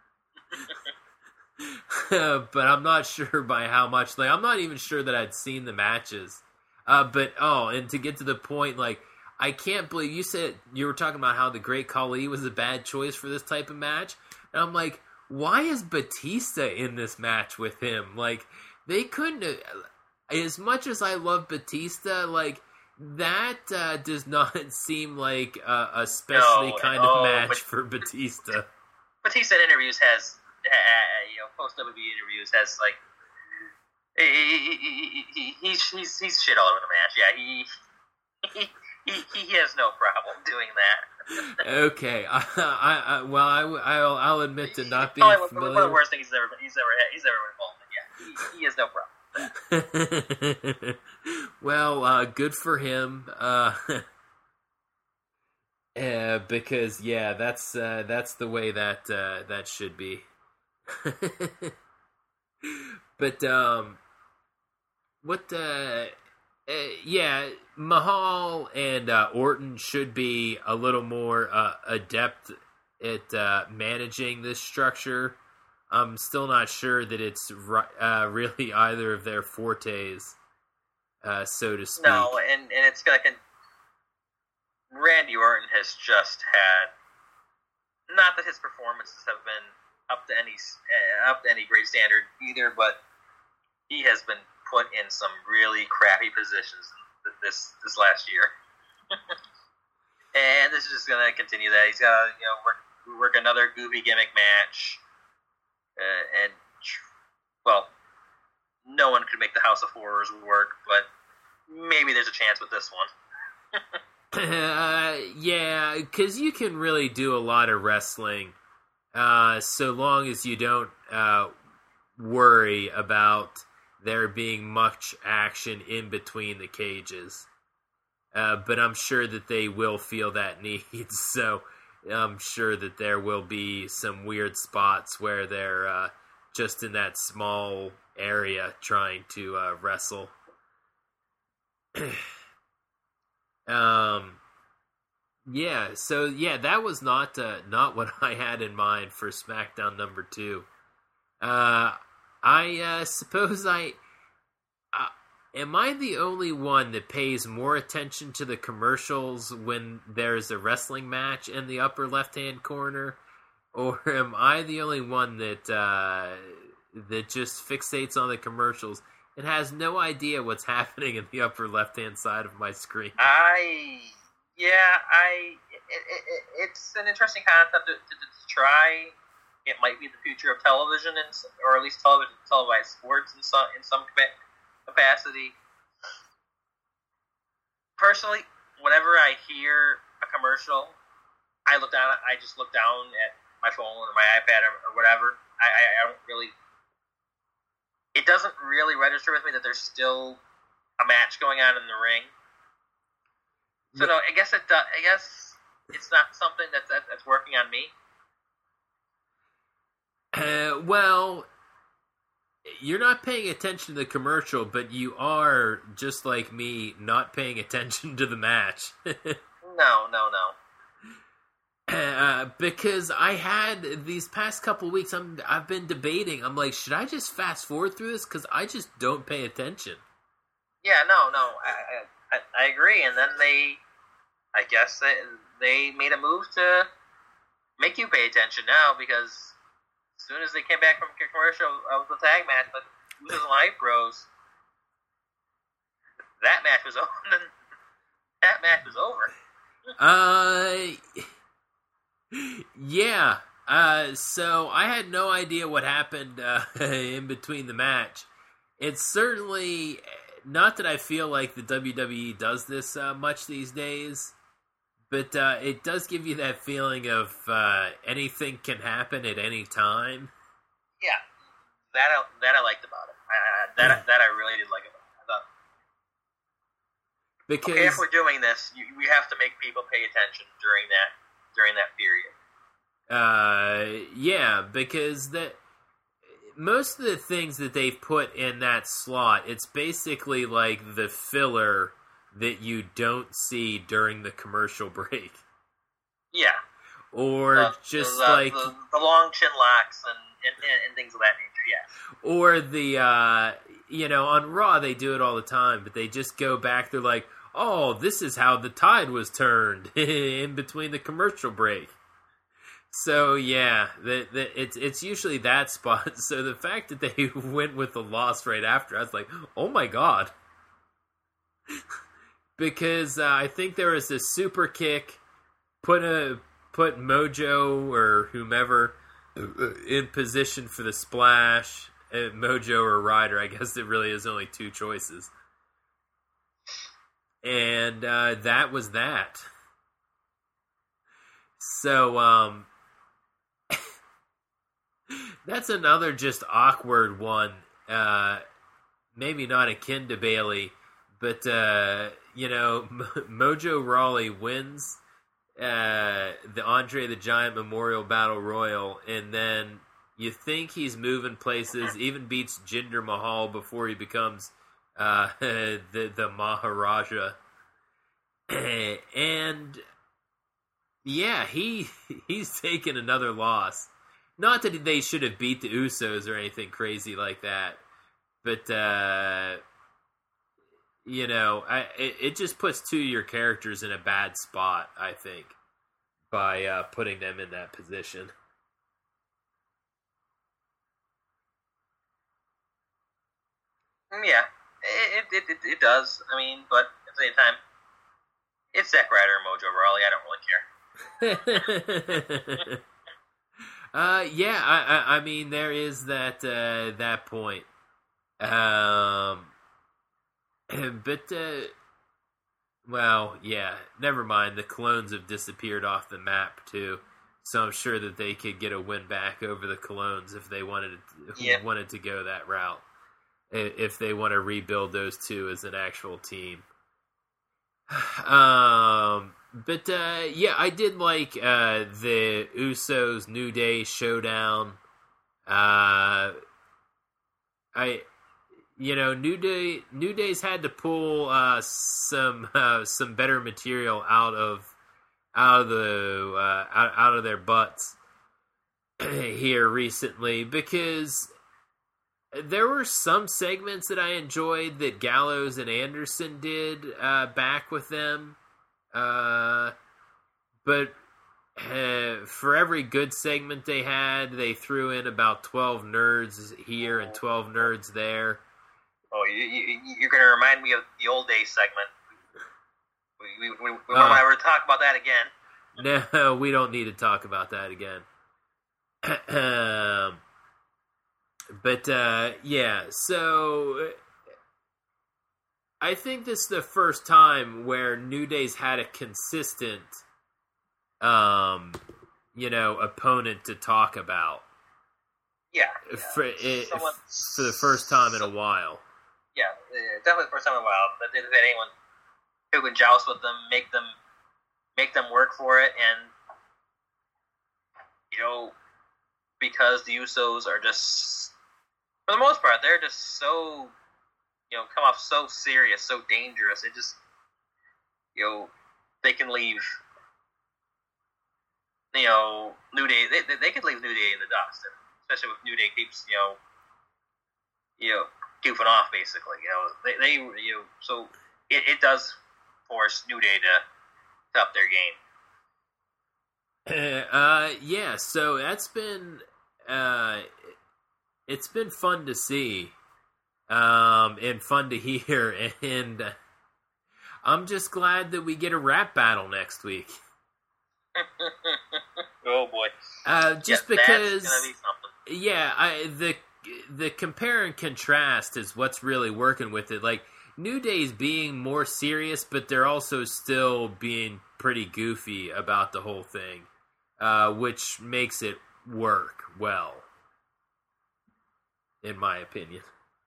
But I'm not sure by how much. Like, I'm not even sure that I'd seen the matches. Uh, but, oh, and to get to the point, like, I can't believe you said you were talking about how the Great Khali was a bad choice for this type of match. And I'm like, why is Batista in this match with him? Like, they couldn't have, as much as I love Batista, like, that uh, does not seem like a, a specially no, kind oh, of match but, for Batista. Batista in interviews has, uh, you know, post-W W E interviews has, like, he, he, he, he's, he's, he's shit all over the match. Yeah, he, he, he has no problem doing that. Okay, I, I, I well, I, I'll, I'll admit to not being Probably familiar. one of the worst things he's ever, he's ever, he's ever been involved in. Yeah, he, he has no problem with that. Well, uh, good for him. Uh, uh, because yeah, that's uh, that's the way that uh, that should be. But um, what? Uh, uh, yeah, Mahal and uh, Orton should be a little more uh, adept at uh, managing this structure. I'm still not sure that it's uh, really either of their fortes, uh, so to speak. No, and, and it's like a, Randy Orton has just had, not that his performances have been up to any uh, up to any great standard either, but he has been put in some really crappy positions this this last year, and this is just going to continue that. He's got to you know work work another goofy gimmick match. Uh, and, well, no one could make the House of Horrors work, but maybe there's a chance with this one. uh, yeah, because you can really do a lot of wrestling, uh, so long as you don't uh, worry about there being much action in between the cages. Uh, but I'm sure that they will feel that need, so... I'm sure that there will be some weird spots where they're uh, just in that small area trying to uh, wrestle. um, yeah, so yeah, that was not uh, not what I had in mind for SmackDown number two. Uh, I uh, suppose I... Uh, Am I the only one that pays more attention to the commercials when there's a wrestling match in the upper left-hand corner? Or am I the only one that uh, that just fixates on the commercials and has no idea what's happening in the upper left-hand side of my screen? I, yeah, I, it, it, it's an interesting concept to, to, to try. It might be the future of television, and or at least television, televised sports in some, in some capacity. Personally, whenever I hear a commercial, I look down. I just look down at my phone or my iPad or, or whatever. I, I, I don't really. It doesn't really register with me that there's still a match going on in the ring. So no, I guess it. Does, I guess it's not something that's that, that's working on me. Uh, well. You're not paying attention to the commercial, but you are, just like me, not paying attention to the match. no, no, no. Uh, because I had, these past couple weeks, I'm, I've been debating. I'm like, should I just fast forward through this? Because I just don't pay attention. Yeah, no, no. I, I, I agree. And then they, I guess, they, they made a move to make you pay attention now because as soon as they came back from commercial of the tag match, but Usos and Hype Bros, that match was over. That match was over. Uh, yeah. Uh, so I had no idea what happened uh, in between the match. It's certainly not that I feel like the W W E does this uh, much these days, but uh, it does give you that feeling of uh, anything can happen at any time. Yeah, that I, that I liked about it. I, that that I really did like about it. I thought, because okay, if we're doing this, you, we have to make people pay attention during that during that period. Uh, yeah, because that most of the things that they've put in that slot, it's basically like the filler that you don't see during the commercial break. Yeah. Or the, just the, like the, the long chin locks and, and, and things of that nature, yeah. Or the, uh, you know, on Raw they do it all the time, but they just go back, they're like, oh, this is how the tide was turned in between the commercial break. So yeah, the, the, it's it's usually that spot. So the fact that they went with the loss right after, I was like, oh my god, because uh, I think there was this super kick, put a put Mojo or whomever in position for the splash, uh, Mojo or Ryder. I guess it really is only two choices, and uh, that was that. So um. That's another just awkward one. Uh, maybe not akin to Bailey, but, uh, you know, M- Mojo Rawley wins uh, the Andre the Giant Memorial Battle Royal, and then you think he's moving places, even beats Jinder Mahal before he becomes uh, the, the Maharaja. And, yeah, he he's taken another loss. Not that they should have beat the Usos or anything crazy like that, but, uh, you know, I, it, it just puts two of your characters in a bad spot, I think, by uh, putting them in that position. Yeah, it it, it, it does. I mean, but at the same time, it's Zack Ryder and Mojo Rawley. I don't really care. Uh, yeah, I, I, I mean, there is that, uh, that point. Um, but, uh, well, yeah, never mind. The clones have disappeared off the map, too. So I'm sure that they could get a win back over the clones if they wanted to, yeah. wanted to go that route. If they want to rebuild those two as an actual team. Um... But, uh, yeah, I did like uh, the Usos New Day showdown. Uh, I, you know, New Day, New Day's had to pull uh, some uh, some better material out of out of the uh, out, out of their butts here recently, because there were some segments that I enjoyed that Gallows and Anderson did uh, back with them. Uh, but uh, for every good segment they had, they threw in about twelve nerds here and twelve nerds there. Oh, you, you, you're going to remind me of the old days segment. We, we, we, we uh, won't ever talk about that again. No, we don't need to talk about that again. um, but, uh, yeah, so I think this is the first time where New Day's had a consistent, um, you know, opponent to talk about. Yeah. For, yeah. it, Someone, for the first time in a while. Yeah, definitely the first time in a while. But they had anyone who can joust with them, make them, make them work for it, and you know, because the Usos are just, for the most part, they're just so. You know, come off so serious, so dangerous. It just, you know, they can leave, you know, New Day. They they, they could leave New Day in the dust, especially if New Day keeps, you know, you know, goofing off. Basically, you know, they they you know, so it, it does force New Day to, to up their game. uh, yeah. So that's been uh, it's been fun to see, um, and fun to hear, and uh, I'm just glad that we get a rap battle next week. Oh boy! Uh, just yeah, because, that's gonna be something. yeah, I, the the compare and contrast is what's really working with it. Like New Day's being more serious, but they're also still being pretty goofy about the whole thing, uh, which makes it work well, in my opinion.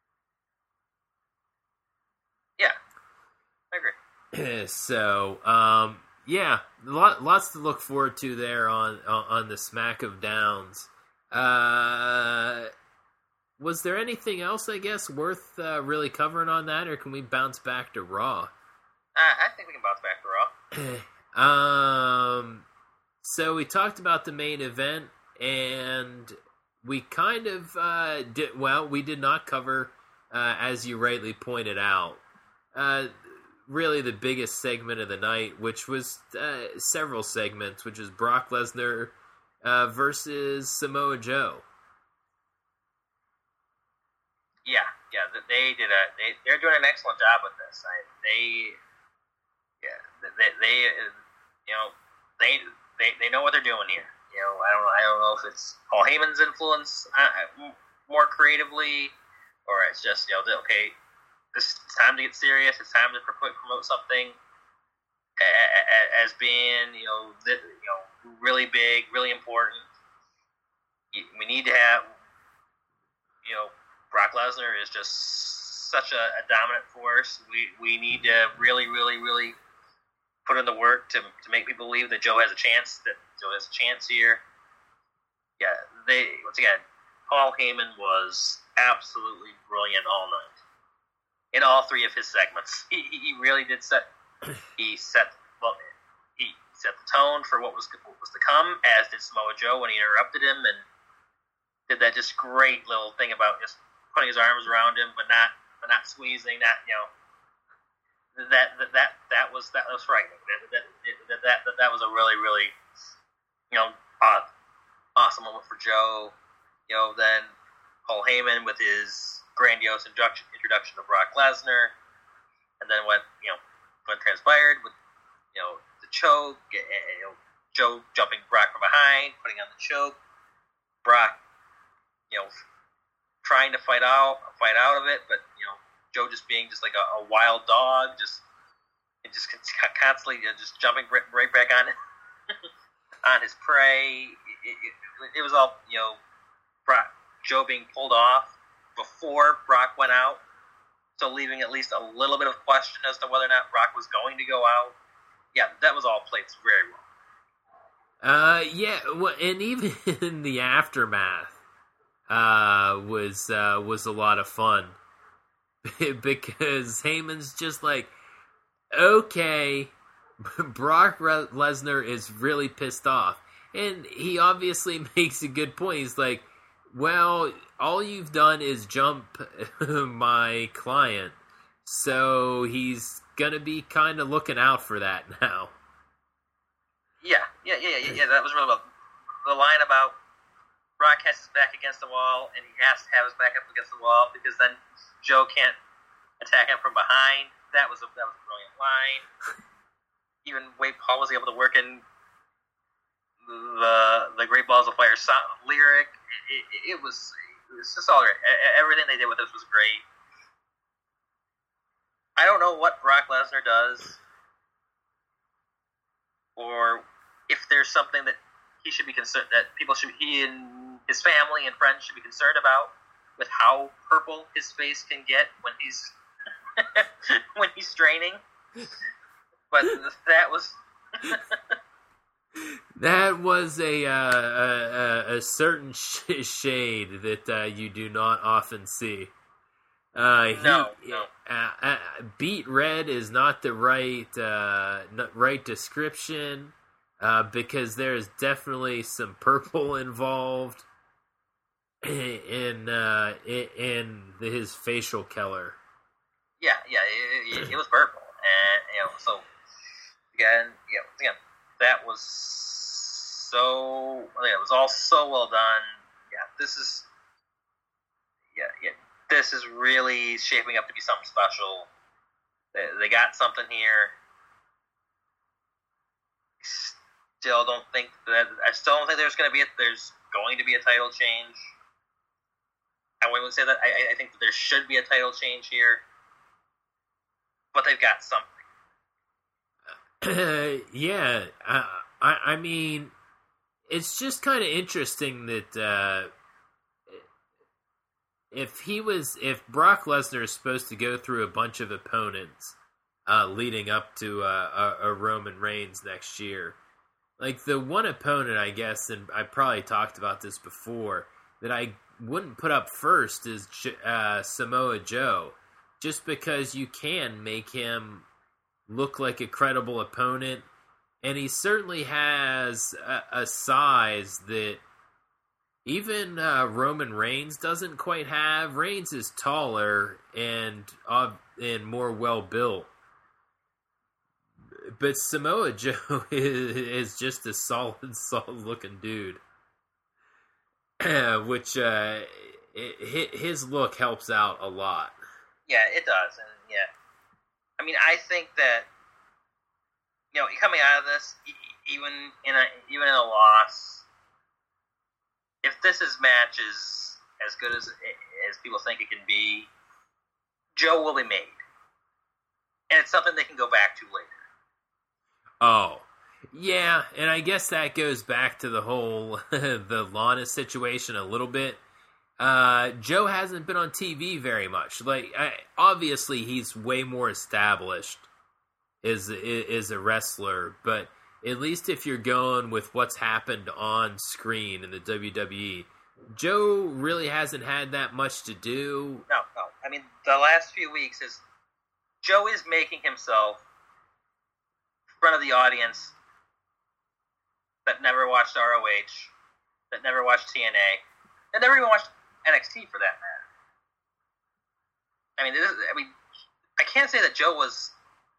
Yeah, I agree. So, um, yeah, lot, lots to look forward to there on on, on the Smack of Downs. Uh, was there anything else, I guess, worth uh, really covering on that, or can we bounce back to Raw? Uh, I think we can bounce back to Raw. um, so we talked about the main event, and we kind of uh, did well. We did not cover, uh, as you rightly pointed out, uh, really the biggest segment of the night, which was uh, several segments, which is Brock Lesnar uh, versus Samoa Joe. Yeah, yeah, they did a. They they're doing an excellent job with this. I, they, yeah, they, they, you know, they, they, they know what they're doing here. You know, I don't know. I don't know if it's Paul Heyman's influence uh, more creatively, or it's just you know, okay, this it's time to get serious. It's time to promote something as being you know, you know, really big, really important. We need to have, you know. Brock Lesnar is just such a, a dominant force. We we need to really, really, really put in the work to to make people believe that Joe has a chance. That Joe has a chance here. Yeah, they once again, Paul Heyman was absolutely brilliant all night in all three of his segments. He he really did set. He set well. He set the tone for what was what was to come, as did Samoa Joe when he interrupted him and did that just great little thing about just putting his arms around him, but not, but not squeezing. Not, you know, that that that, that was that was frightening. That that, that that that that was a really really, you know, uh, awesome moment for Joe. You know, then Paul Heyman with his grandiose introduction introduction to Brock Lesnar, and then what you know what transpired with you know the choke. You know, Joe jumping Brock from behind, putting on the choke. Brock, you know. Trying to fight out, fight out of it, but you know, Joe just being just like a, a wild dog, just, and just constantly you know, just jumping right, right back on on his prey. It, it, it was all you know, Brock, Joe being pulled off before Brock went out, so leaving at least a little bit of question as to whether or not Brock was going to go out. Yeah, that was all played very well. Uh, yeah, well, and even in the aftermath. Uh, was uh, was a lot of fun because Heyman's just like, okay, Brock Lesnar is really pissed off, and he obviously makes a good point. He's like, well, all you've done is jump my client, so he's gonna be kind of looking out for that now. Yeah, yeah, yeah, yeah, yeah. That was really about the line about. Brock has his back against the wall, and he has to have his back up against the wall because then Joe can't attack him from behind. That was a that was a brilliant line. Even Wade Paul was able to work in the the Great Balls of Fire song, lyric. It, it, it was it was just all great. Everything they did with this was great. I don't know what Brock Lesnar does, or if there's something that he should be concerned that people should he and his family and friends should be concerned about with how purple his face can get when he's when he's straining. But that was that was a uh, a, a certain sh- shade that uh, you do not often see. Uh, he, no, no. Uh, uh, beet red is not the right uh, not right description. Uh, because there's definitely some purple involved in uh, in his facial color. Yeah, yeah, it, it, it was purple, and you know, so again, yeah, again, that was so, yeah, it was all so well done. Yeah, this is, yeah, yeah, this is really shaping up to be something special. They, they got something here. Still don't think that, I still don't think there's going to be a, there's going to be a title change. I wouldn't say that. I, I think that there should be a title change here, but they've got something. Uh, yeah, I, I, I mean, it's just kind of interesting that uh, if he was, if Brock Lesnar is supposed to go through a bunch of opponents uh, leading up to uh, a, a Roman Reigns next year, like the one opponent, I guess, and I probably talked about this before, that I wouldn't put up first is uh, Samoa Joe, just because you can make him look like a credible opponent, and he certainly has a, a size that even uh, Roman Reigns doesn't quite have. Reigns is taller and uh, and more well built, but Samoa Joe is, is just a solid, solid looking dude. Which uh, it, his look helps out a lot. Yeah, it does, and yeah, I mean, I think that, you know, coming out of this, even in a even in a loss, if this is match is as good as as people think it can be, Joe will be made, and it's something they can go back to later. Oh. Yeah, and I guess that goes back to the whole the Lana situation a little bit. Uh, Joe hasn't been on T V very much. Like, I, obviously, he's way more established as is a wrestler, but at least if you're going with what's happened on screen in the W W E, Joe really hasn't had that much to do. No, no. I mean, the last few weeks is Joe is making himself in front of the audience that never watched R O H, that never watched T N A, that never even watched N X T for that matter. I mean, this is, I mean, I can't say that Joe was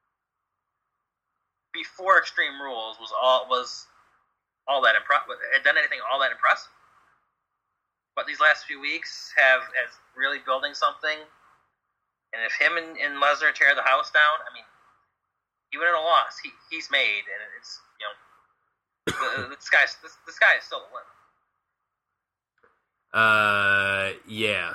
before Extreme Rules was all was all that impressive, had done anything all that impressive. But these last few weeks have as really building something. And if him and, and Lesnar tear the house down, I mean, even in a loss, he he's made, and it's, you know. This guy, this, this guy is still Uh, the limit. yeah.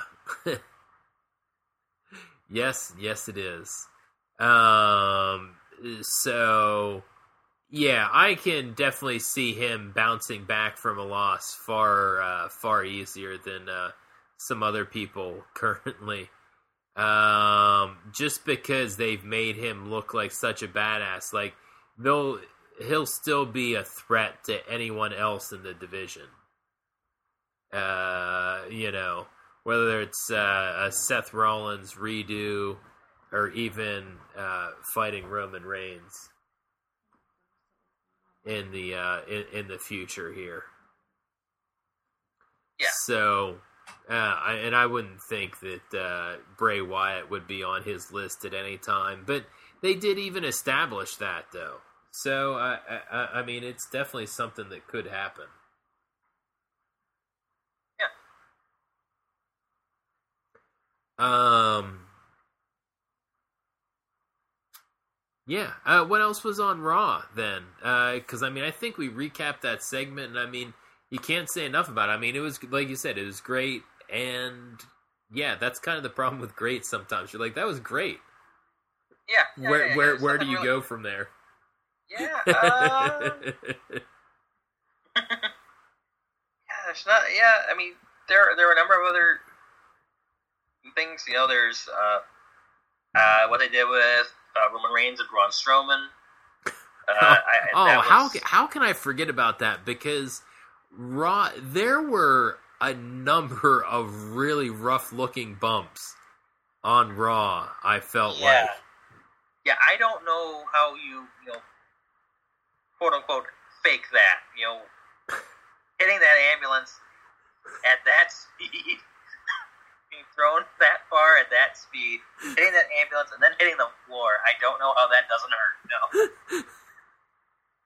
yes, yes, it is. Um, so, yeah, I can definitely see him bouncing back from a loss far, uh, far easier than uh, some other people currently. Um, just because they've made him look like such a badass, like they'll. He'll still be a threat to anyone else in the division. Uh, you know, whether it's uh, a Seth Rollins redo or even uh, fighting Roman Reigns in the uh, in, in the future here. Yeah. So, uh, I, and I wouldn't think that uh, Bray Wyatt would be on his list at any time, but they did even establish that, though. So, I, I, I mean, it's definitely something that could happen. Yeah. Um. Yeah. Uh, what else was on Raw then? Because uh, I mean, I think we recapped that segment, and I mean, you can't say enough about it. I mean, it was like you said, it was great, and yeah, that's kind of the problem with great. Sometimes you're like, that was great. Yeah. yeah where yeah, where yeah, where do you really... go from there? Yeah. Uh... yeah, it's not. Yeah, I mean, there there were a number of other things. You know, there's uh, uh, what they did with uh, Roman Reigns and Braun Strowman. Uh, oh, I, oh was... how how can I forget about that? Because Raw, there were a number of really rough looking bumps on Raw. I felt yeah. like. Yeah, I don't know how you you know. "Quote unquote" fake that, you know, hitting that ambulance at that speed, being thrown that far at that speed, hitting that ambulance and then hitting the floor. I don't know how that doesn't hurt. No.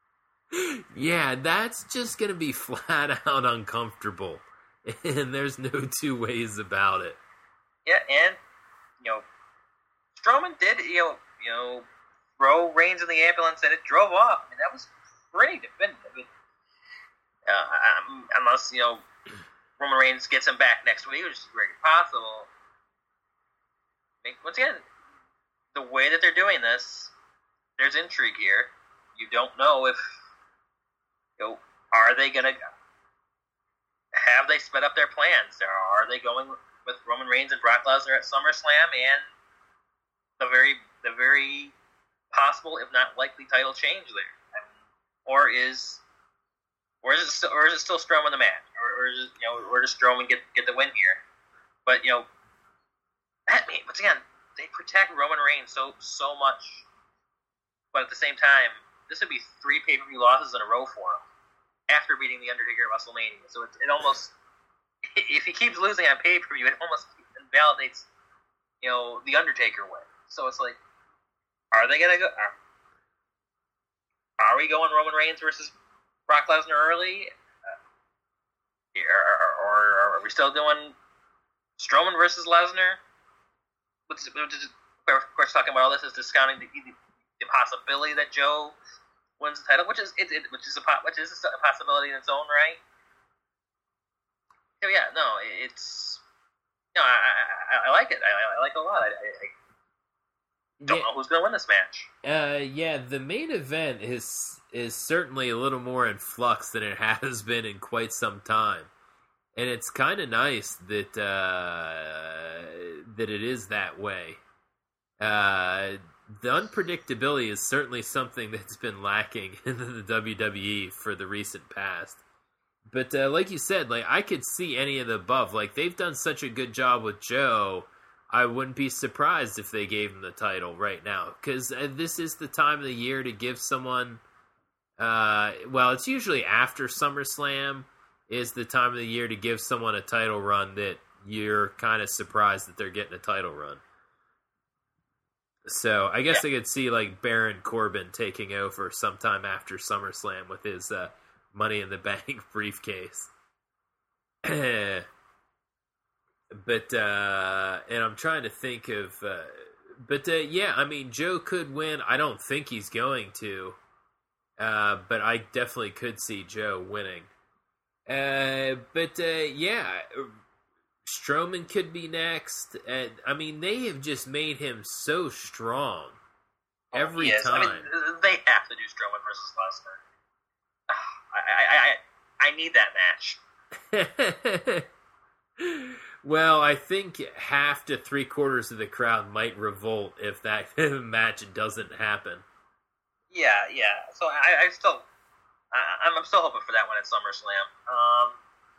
Yeah, that's just going to be flat out uncomfortable. And there's no two ways about it. Yeah, and, you know, Strowman did, you know, you know, throw Reigns in the ambulance and it drove off. I mean, that was pretty definitive. I mean, uh, um, unless, you know, Roman Reigns gets him back next week, which is very possible. I mean, once again, the way that they're doing this, there's intrigue here. You don't know if, you know, are they going to, have they sped up their plans? Are they going with Roman Reigns and Brock Lesnar at SummerSlam and the very, the very possible, if not likely, title change there? I mean, or is, or is it still, or is it still Strowman the match? Or, or is it, you know, or does Strowman get get the win here? But, you know, that mean, once again, they protect Roman Reigns so so much. But at the same time, this would be three pay-per-view losses in a row for him after beating The Undertaker at WrestleMania. So it, it almost, if he keeps losing on pay-per-view, it almost invalidates, you know, The Undertaker win. So it's like, are they going to go, are, are we going Roman Reigns versus Brock Lesnar early? Uh, or, or, or are we still doing Strowman versus Lesnar? Which is, which is, of course, talking about all this is discounting the, the, the possibility that Joe wins the title, which is it, it which is a which is a possibility in its own right. So yeah, no, it's no, I I, I like it. I, I like it a lot. I, I don't yeah. know who's going to win this match. Uh, yeah, the main event is is certainly a little more in flux than it has been in quite some time, and it's kind of nice that uh, that it is that way. Uh, the unpredictability is certainly something that's been lacking in the W W E for the recent past. But uh, like you said, like I could see any of the above. Like they've done such a good job with Joe, I wouldn't be surprised if they gave him the title right now. Because uh, this is the time of the year to give someone... Uh, well, it's usually after SummerSlam is the time of the year to give someone a title run that you're kind of surprised that they're getting a title run. So I guess yeah. I could see like Baron Corbin taking over sometime after SummerSlam with his uh, Money in the Bank briefcase. But uh, and I'm trying to think of, uh, but uh, yeah, I mean Joe could win. I don't think he's going to, uh, but I definitely could see Joe winning. Uh, but uh, yeah. Strowman could be next. Uh, I mean, they have just made him so strong every yes. time. I mean, they have to do Strowman versus Lesnar. I, I, I, I need that match. Well, I think half to three quarters of the crowd might revolt if that match doesn't happen. Yeah, yeah. So I, I still, I, I'm still hoping for that one at SummerSlam. Um.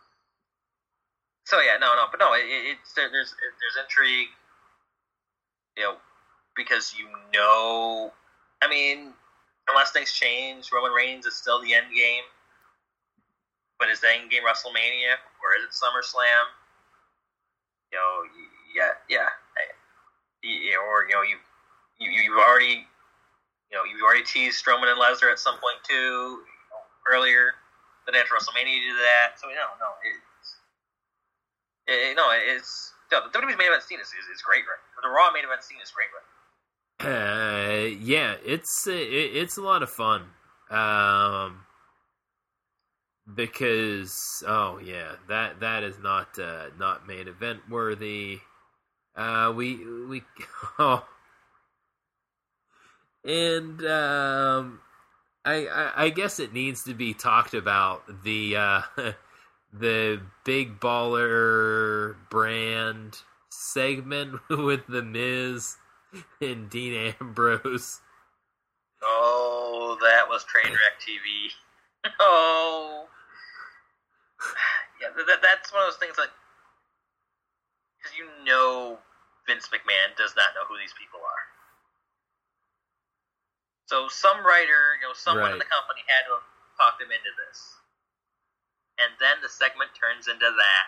So yeah, no, no, but no, it, it's there, there's it, there's intrigue, you know, because you know, I mean, unless things change, Roman Reigns is still the end game. But is the end game WrestleMania or is it SummerSlam? You know, yeah, yeah, yeah, or you know, you you you've already, you know, you've already teased Strowman and Lesnar at some point too, you know, earlier. Then after WrestleMania, you do that. So no, no, it. It, no, it's no, the W W E's main event scene is, is, is great, right? The Raw main event scene is great, right? Uh, yeah, it's it, it's a lot of fun. Um, because oh yeah, that that is not uh, not main event worthy. Uh, we we oh, and um, I, I I guess it needs to be talked about the. Uh, The Big Baller Brand segment with The Miz and Dean Ambrose. Oh, that was Trainwreck T V. Oh. Yeah, that, that's one of those things like, because you know Vince McMahon does not know who these people are. So some writer, you know, someone right. in the company had to have talked him into this. And then the segment turns into that.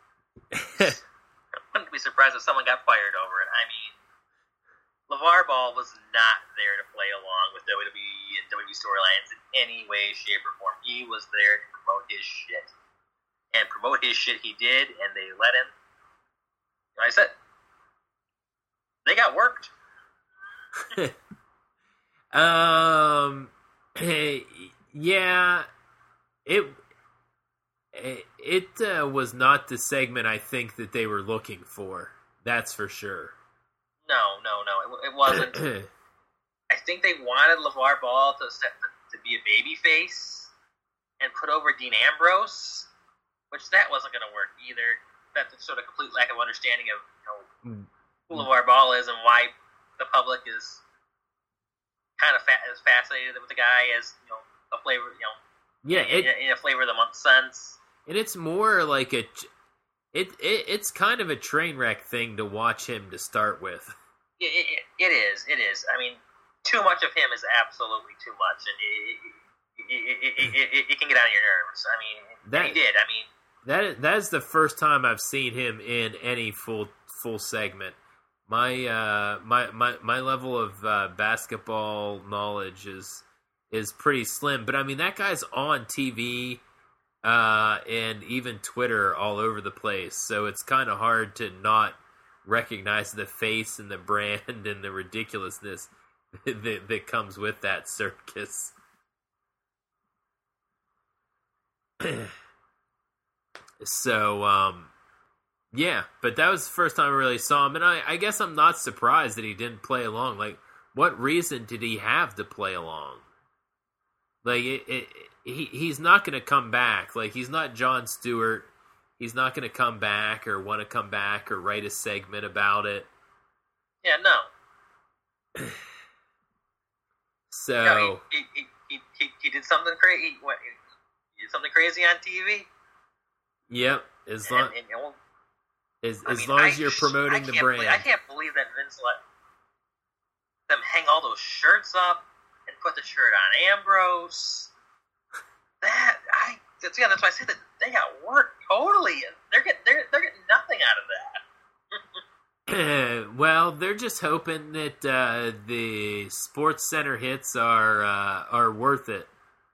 I wouldn't be surprised if someone got fired over it. I mean, LeVar Ball was not there to play along with W W E and W W E storylines in any way, shape, or form. He was there to promote his shit. And promote his shit he did, and they let him. Like I said, they got worked. um, yeah, it it uh, was not the segment I think that they were looking for. That's for sure. No, no, no, it, it wasn't. I think they wanted LeVar Ball to step to be a baby face and put over Dean Ambrose, which that wasn't going to work either. That's a sort of complete lack of understanding of you know, mm. who LeVar Ball is and why the public is kind of fa- as fascinated with the guy as you know a flavor, you know, yeah, it, in, in a flavor of the month sense. And it's more like a, it, it it's kind of a train wreck thing to watch him to start with. It, it, it is, it is. I mean, too much of him is absolutely too much, and it, it, it, it, it, it can get on your nerves. I mean, that, he did. I mean, that that is the first time I've seen him in any full full segment. My uh, my, my my level of uh, basketball knowledge is is pretty slim, but I mean that guy's on T V uh, and even Twitter all over the place, so it's kind of hard to not recognize the face and the brand and the ridiculousness that, that comes with that circus. So, um, yeah, but that was the first time I really saw him, and I, I guess I'm not surprised that he didn't play along. Like, what reason did he have to play along? Like, it, it, he he's not going to come back. Like, he's not Jon Stewart. He's not going to come back or want to come back or write a segment about it. Yeah, no. So no, he, he, he, he, he did something crazy. He, he did something crazy on T V. Yep, as long and, and, and, as, I as mean, long I, as you're promoting the brand. Believe, I can't believe that Vince let them hang all those shirts up and put the shirt on Ambrose. That I that's yeah, that's why I said that they got worked totally, and they're getting they're they're getting nothing out of that. Well, they're just hoping that uh, the Sports Center hits are uh, are worth it.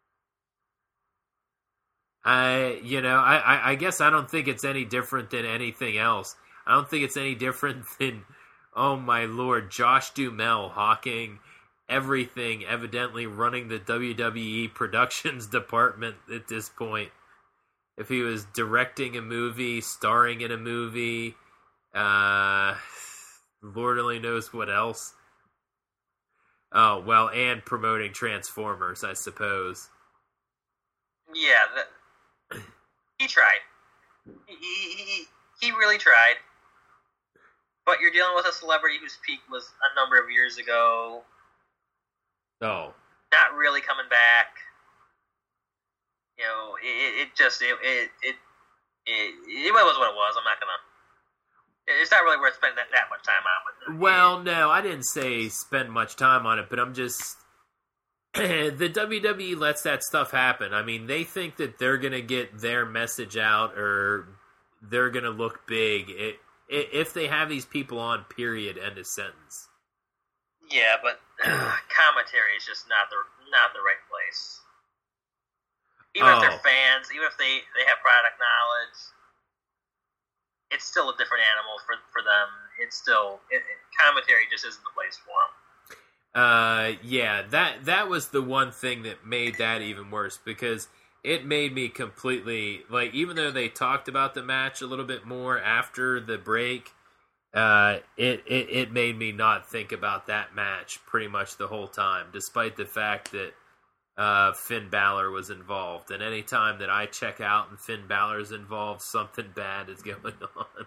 I you know I, I I guess I don't think it's any different than anything else. I don't think it's any different than oh my lord, Josh Duhamel hawking everything, evidently running the W W E productions department at this point. If he was directing a movie, starring in a movie, uh, Lord only knows what else. Oh, well, and promoting Transformers, I suppose. Yeah, that, he tried. He, he, he really tried. But you're dealing with a celebrity whose peak was a number of years ago. Oh. Not really coming back. You know, it, it just, it, it, it, it, it was what it was. I'm not gonna, it's not really worth spending that, that much time on it. Well, no, I didn't say spend much time on it, but I'm just, the W W E lets that stuff happen. I mean, they think that they're gonna get their message out, or they're gonna look big it, it, if they have these people on, period, end of sentence. Yeah, but uh, commentary is just not the not the right place. Even oh. if they're fans, even if they, they have product knowledge, it's still a different animal for for them. It's still it, it, commentary just isn't the place for them. Uh, yeah, that that was the one thing that made that even worse, because it made me completely like, even though they talked about the match a little bit more after the break. Uh, it, it, it made me not think about that match pretty much the whole time, despite the fact that uh, Finn Balor was involved. And any time that I check out and Finn Balor's involved, something bad is going on.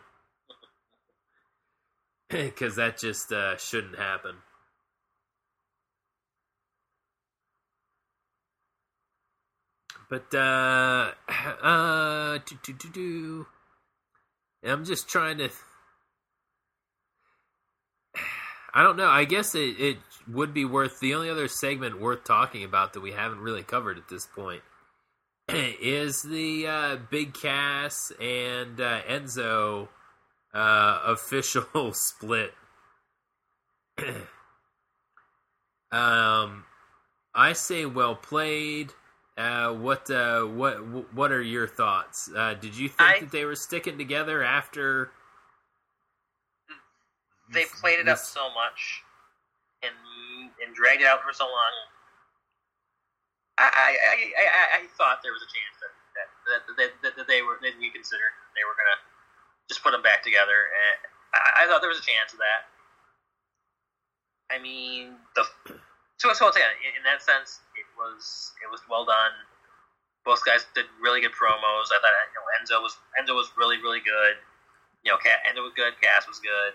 Because that just uh, shouldn't happen. But, uh, uh, do, do, do, do. I'm just trying to... I don't know. I guess it, it would be worth... The only other segment worth talking about that we haven't really covered at this point is the uh, Big Cass and uh, Enzo uh, official split. um, I say well played. Uh, what uh, what what are your thoughts? Uh, did you think I, that they were sticking together after they played it up so much and and dragged it out for so long? I I, I, I, I thought there was a chance that that, that, that, that, that they were that we considered they were gonna just put them back together, and I, I thought there was a chance of that. I mean, the so so once again, in that sense, it was it was well done. Both guys did really good promos. I thought you know, Enzo was Enzo was really really good. You know, Enzo was good. Cass was good.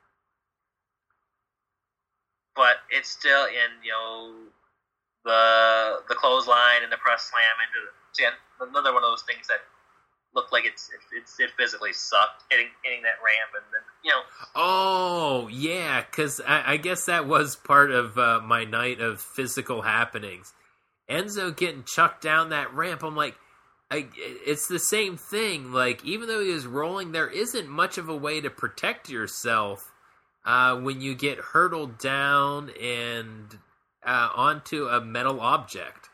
But it's still in you know the the clothesline and the press slam into the, again, another one of those things that looked like it's it, it's it physically sucked hitting hitting that ramp and then you know. Oh yeah, because I, I guess that was part of uh, my night of physical happenings. Enzo getting chucked down that ramp. I'm like, I, it's the same thing. Like even though he was rolling, there isn't much of a way to protect yourself uh, when you get hurtled down and uh, onto a metal object.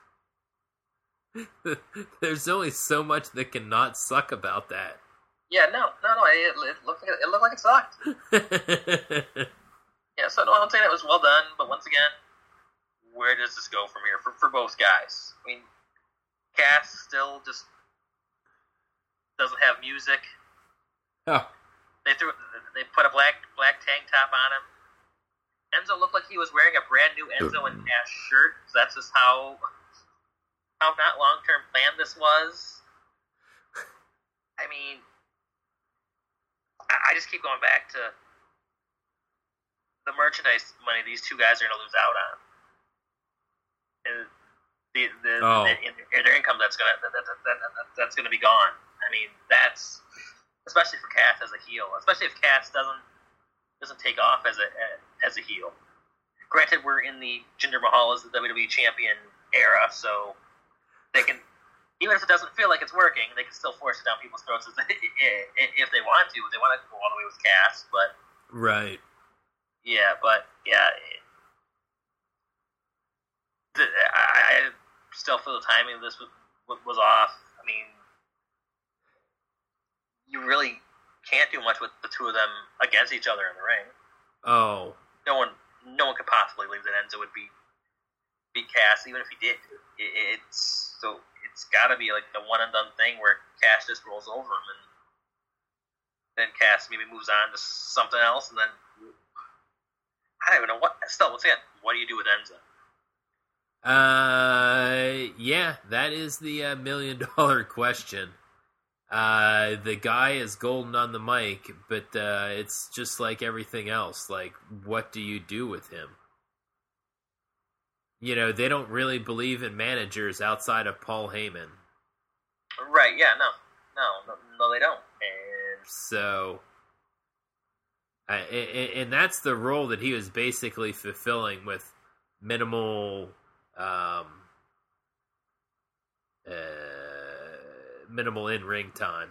There's only so much that can not suck about that. Yeah, no, no, no. It, it looked like it, it looked like it sucked. Yeah, so no, I'm saying it was well done, but once again, where does this go from here for for both guys? I mean, Cass still just doesn't have music. Oh, they threw they put a black black tank top on him. Enzo looked like he was wearing a brand new Enzo and Cass shirt. That's just how. How not long-term planned this was. I mean, I, I just keep going back to the merchandise money these two guys are going to lose out on, and the, the, oh. the, the their income that's going to that, that, that, that, that's going to be gone. I mean, that's especially for Cass as a heel, especially if Cass doesn't doesn't take off as a as a heel. Granted, we're in the Jinder Mahal as the W W E champion era, so. They can, even if it doesn't feel like it's working, they can still force it down people's throats if they, if they want to. If they want to go all the way with Cass, but right, yeah, but yeah, the, I, I still feel the timing of this was, was off. I mean, you really can't do much with the two of them against each other in the ring. Oh, no one, no one could possibly believe that Enzo would beat beat Cass, even if he did. It, it's so it's got to be like the one and done thing where Cass just rolls over him, and then Cass maybe moves on to something else, and then I don't even know what. Still, once again, what do you do with Enzo? Uh, yeah, that is the uh, million dollar question. Uh, the guy is golden on the mic, but uh, it's just like everything else. Like, what do you do with him? You know, they don't really believe in managers outside of Paul Heyman. Right, yeah, no. No, no, no they don't. And so, uh, and, and that's the role that he was basically fulfilling with minimal, um, uh, minimal in-ring time.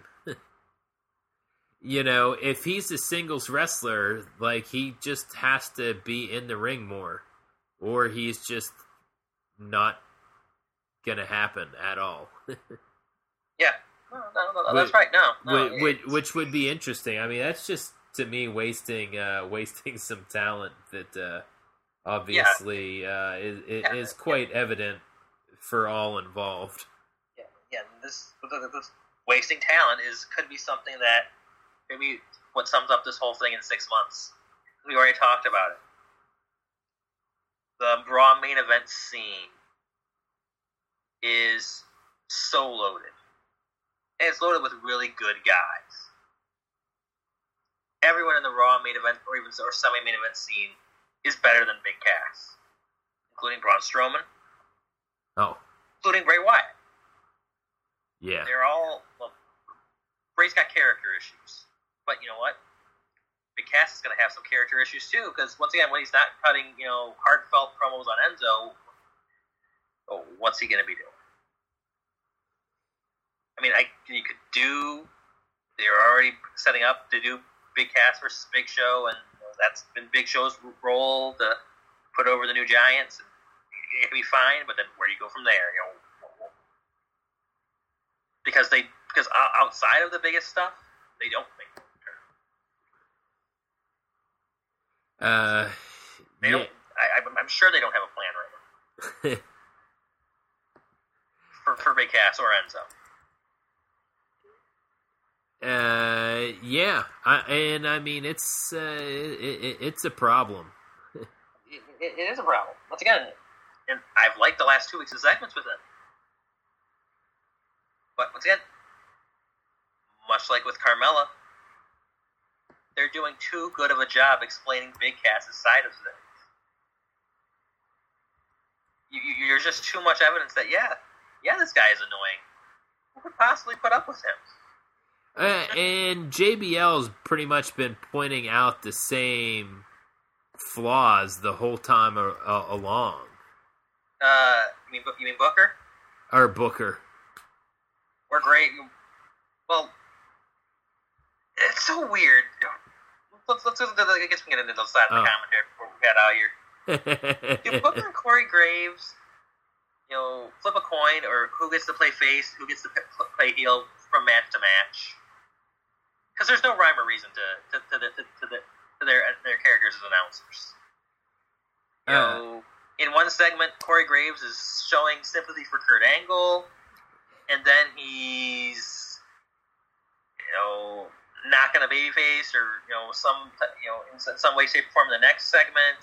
You know, if he's a singles wrestler, like, he just has to be in the ring more. Or he's just not gonna happen at all. Yeah, no, no, no, that's which, right. No, no which, which would be interesting. I mean, that's just to me wasting uh, wasting some talent that uh, obviously yeah. uh, is, yeah. is quite yeah. evident for all involved. Yeah, yeah. This, this wasting talent is could be something that maybe what sums up this whole thing in six months. We already talked about it. The Raw main event scene is so loaded. And it's loaded with really good guys. Everyone in the Raw main event, or even or semi-main event scene, is better than Big Cass. Including Braun Strowman. Oh. Including Bray Wyatt. Yeah. They're all, well, Bray's got character issues. But you know what? Big Cass is going to have some character issues too, because once again, when he's not cutting, you know, heartfelt promos on Enzo, oh, what's he going to be doing? I mean, I you could do. They're already setting up to do Big Cass versus Big Show, and you know, that's been Big Show's role to put over the New Giants. And it can be fine, but then where do you go from there? You know, because they because outside of the biggest stuff, they don't make. Uh, they yeah. don't. I, I'm sure they don't have a plan right now for for Big Cass or Enzo. Uh, yeah, I, and I mean it's uh, it, it, it's a problem. it, it, it is a problem. Once again, and I've liked the last two weeks of segments with him, but once again, much like with Carmella, they're doing too good of a job explaining Big Cass's side of things. You, you, you're just too much evidence that yeah, yeah, this guy is annoying. Who could possibly put up with him? Uh, and J B L's pretty much been pointing out the same flaws the whole time a- a- along. Uh, you mean you mean Booker? Or Booker. We're great. Well, it's so weird. Let's let's, let's I guess we can get into the side of the oh. commentary before we get out here. Do Booker and Corey Graves, you know, flip a coin, or who gets to play face, who gets to play heel from match to match? Because there's no rhyme or reason to to, to, the, to, to, the, to their their characters as announcers. You uh, know, in one segment, Corey Graves is showing sympathy for Kurt Angle, and then he's, you know, knocking a babyface, or you know, some you know, in some way, shape, or form. In the next segment,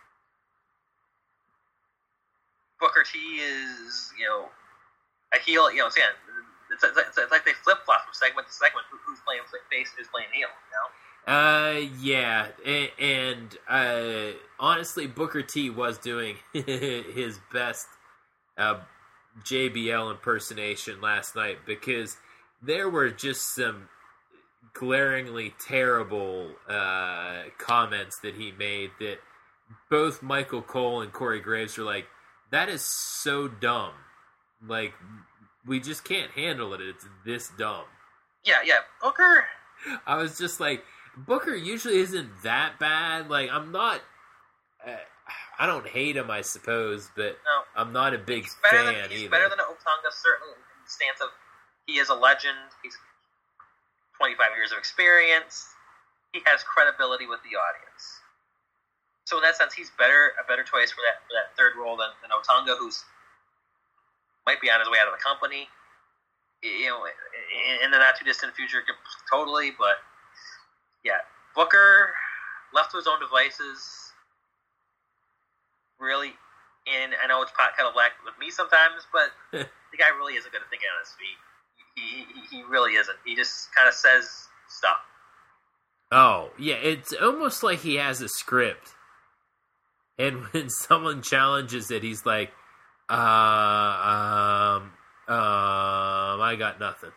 Booker T is, you know, a heel. You know, again, it's, it's, it's like they flip flop from segment to segment. Who, who's playing face, who's playing heel? You know. Uh, yeah, and, and uh, honestly, Booker T was doing his best uh, J B L impersonation last night, because there were just some glaringly terrible uh, comments that he made that both Michael Cole and Corey Graves were like, that is so dumb. Like, we just can't handle it. It's this dumb. Yeah, yeah. Booker. I was just like, Booker usually isn't that bad. Like, I'm not... Uh, I don't hate him, I suppose, but no. I'm not a big he's better fan than, he's either. better than Otunga, certainly, in the stance of he is a legend. He's twenty-five years of experience. He has credibility with the audience. So in that sense, he's better a better choice for that for that third role than, than Otunga, who's might be on his way out of the company. You know, in, in the not too distant future, totally. But yeah, Booker, left to his own devices. Really, and I know it's kind of black with me sometimes, but the guy really isn't going to think on his feet. He, he he really isn't. He just kind of says stuff. Oh, yeah, it's almost like he has a script. And when someone challenges it, he's like, uh, um, um, I got nothing.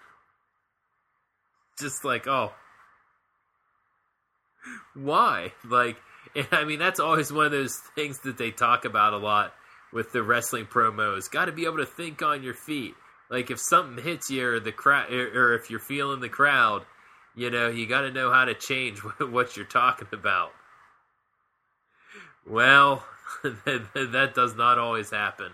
Just like, oh. Why? Like, and I mean, that's always one of those things that they talk about a lot with the wrestling promos. Got to be able to think on your feet. Like, if something hits you, or the crowd, or if you're feeling the crowd, you know, you got to know how to change what you're talking about. Well, that does not always happen.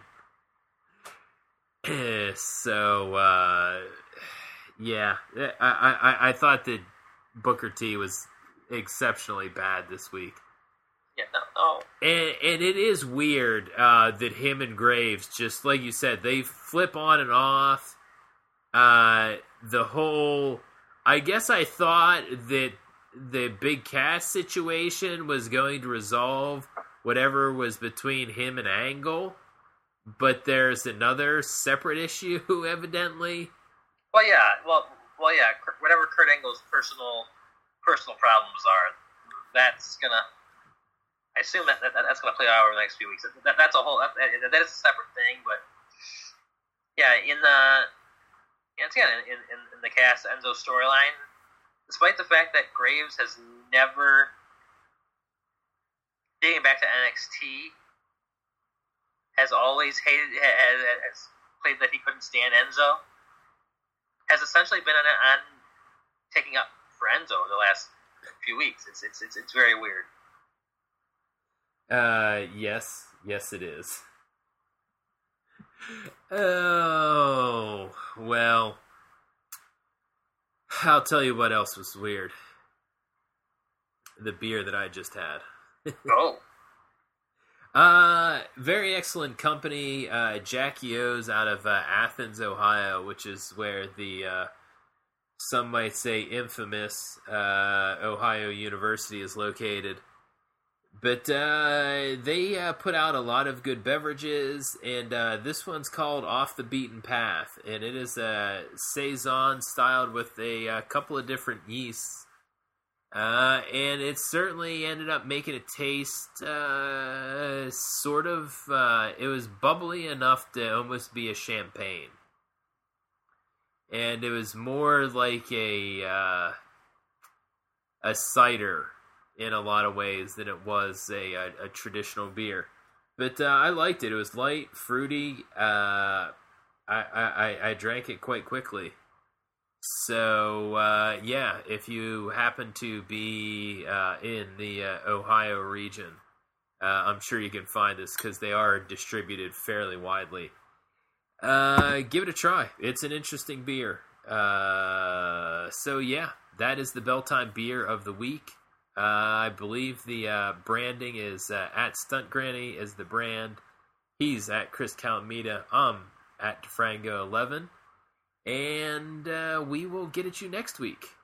So, uh, yeah, I, I I thought that Booker T was exceptionally bad this week. Yeah, no, no. And, and it is weird uh, that him and Graves, just like you said, they flip on and off. Uh, the whole... I guess I thought that the Big Cass situation was going to resolve whatever was between him and Angle, but there's another separate issue, evidently. Well, yeah, well, well, yeah. Whatever Kurt Angle's personal personal problems are, that's gonna... I assume that, that that's going to play out over the next few weeks. That, that's a whole that, that is a separate thing, but yeah, in the and again in, in, in the Cass Enzo storyline, despite the fact that Graves has never, dating back to N X T, has always hated has, has played that he couldn't stand Enzo, has essentially been on, on taking up for Enzo the last few weeks. It's it's it's, it's very weird. Uh, yes. Yes, it is. Oh, well, I'll tell you what else was weird. The beer that I just had. Oh. Uh, very excellent company, uh, Jackie O's out of uh, Athens, Ohio, which is where the, uh, some might say infamous, uh, Ohio University is located. But, uh, they, uh, put out a lot of good beverages, and, uh, this one's called Off the Beaten Path, and it is a Saison styled with a, a couple of different yeasts. Uh, and it certainly ended up making it taste, uh, sort of, uh, it was bubbly enough to almost be a champagne. And it was more like a, uh, a cider in a lot of ways than it was a, a, a traditional beer. But, uh, I liked it. It was light, fruity, uh, I, I, I drank it quite quickly. So, uh, yeah, if you happen to be uh, in the uh, Ohio region, uh, I'm sure you can find this because they are distributed fairly widely. Uh, give it a try. It's an interesting beer. Uh, so, yeah, that is the Belltime Beer of the Week. Uh, I believe the uh, branding is uh, at Stunt Granny is the brand. He's at Chris Calamita. I'm at DeFrango eleven. And uh, we will get at you next week.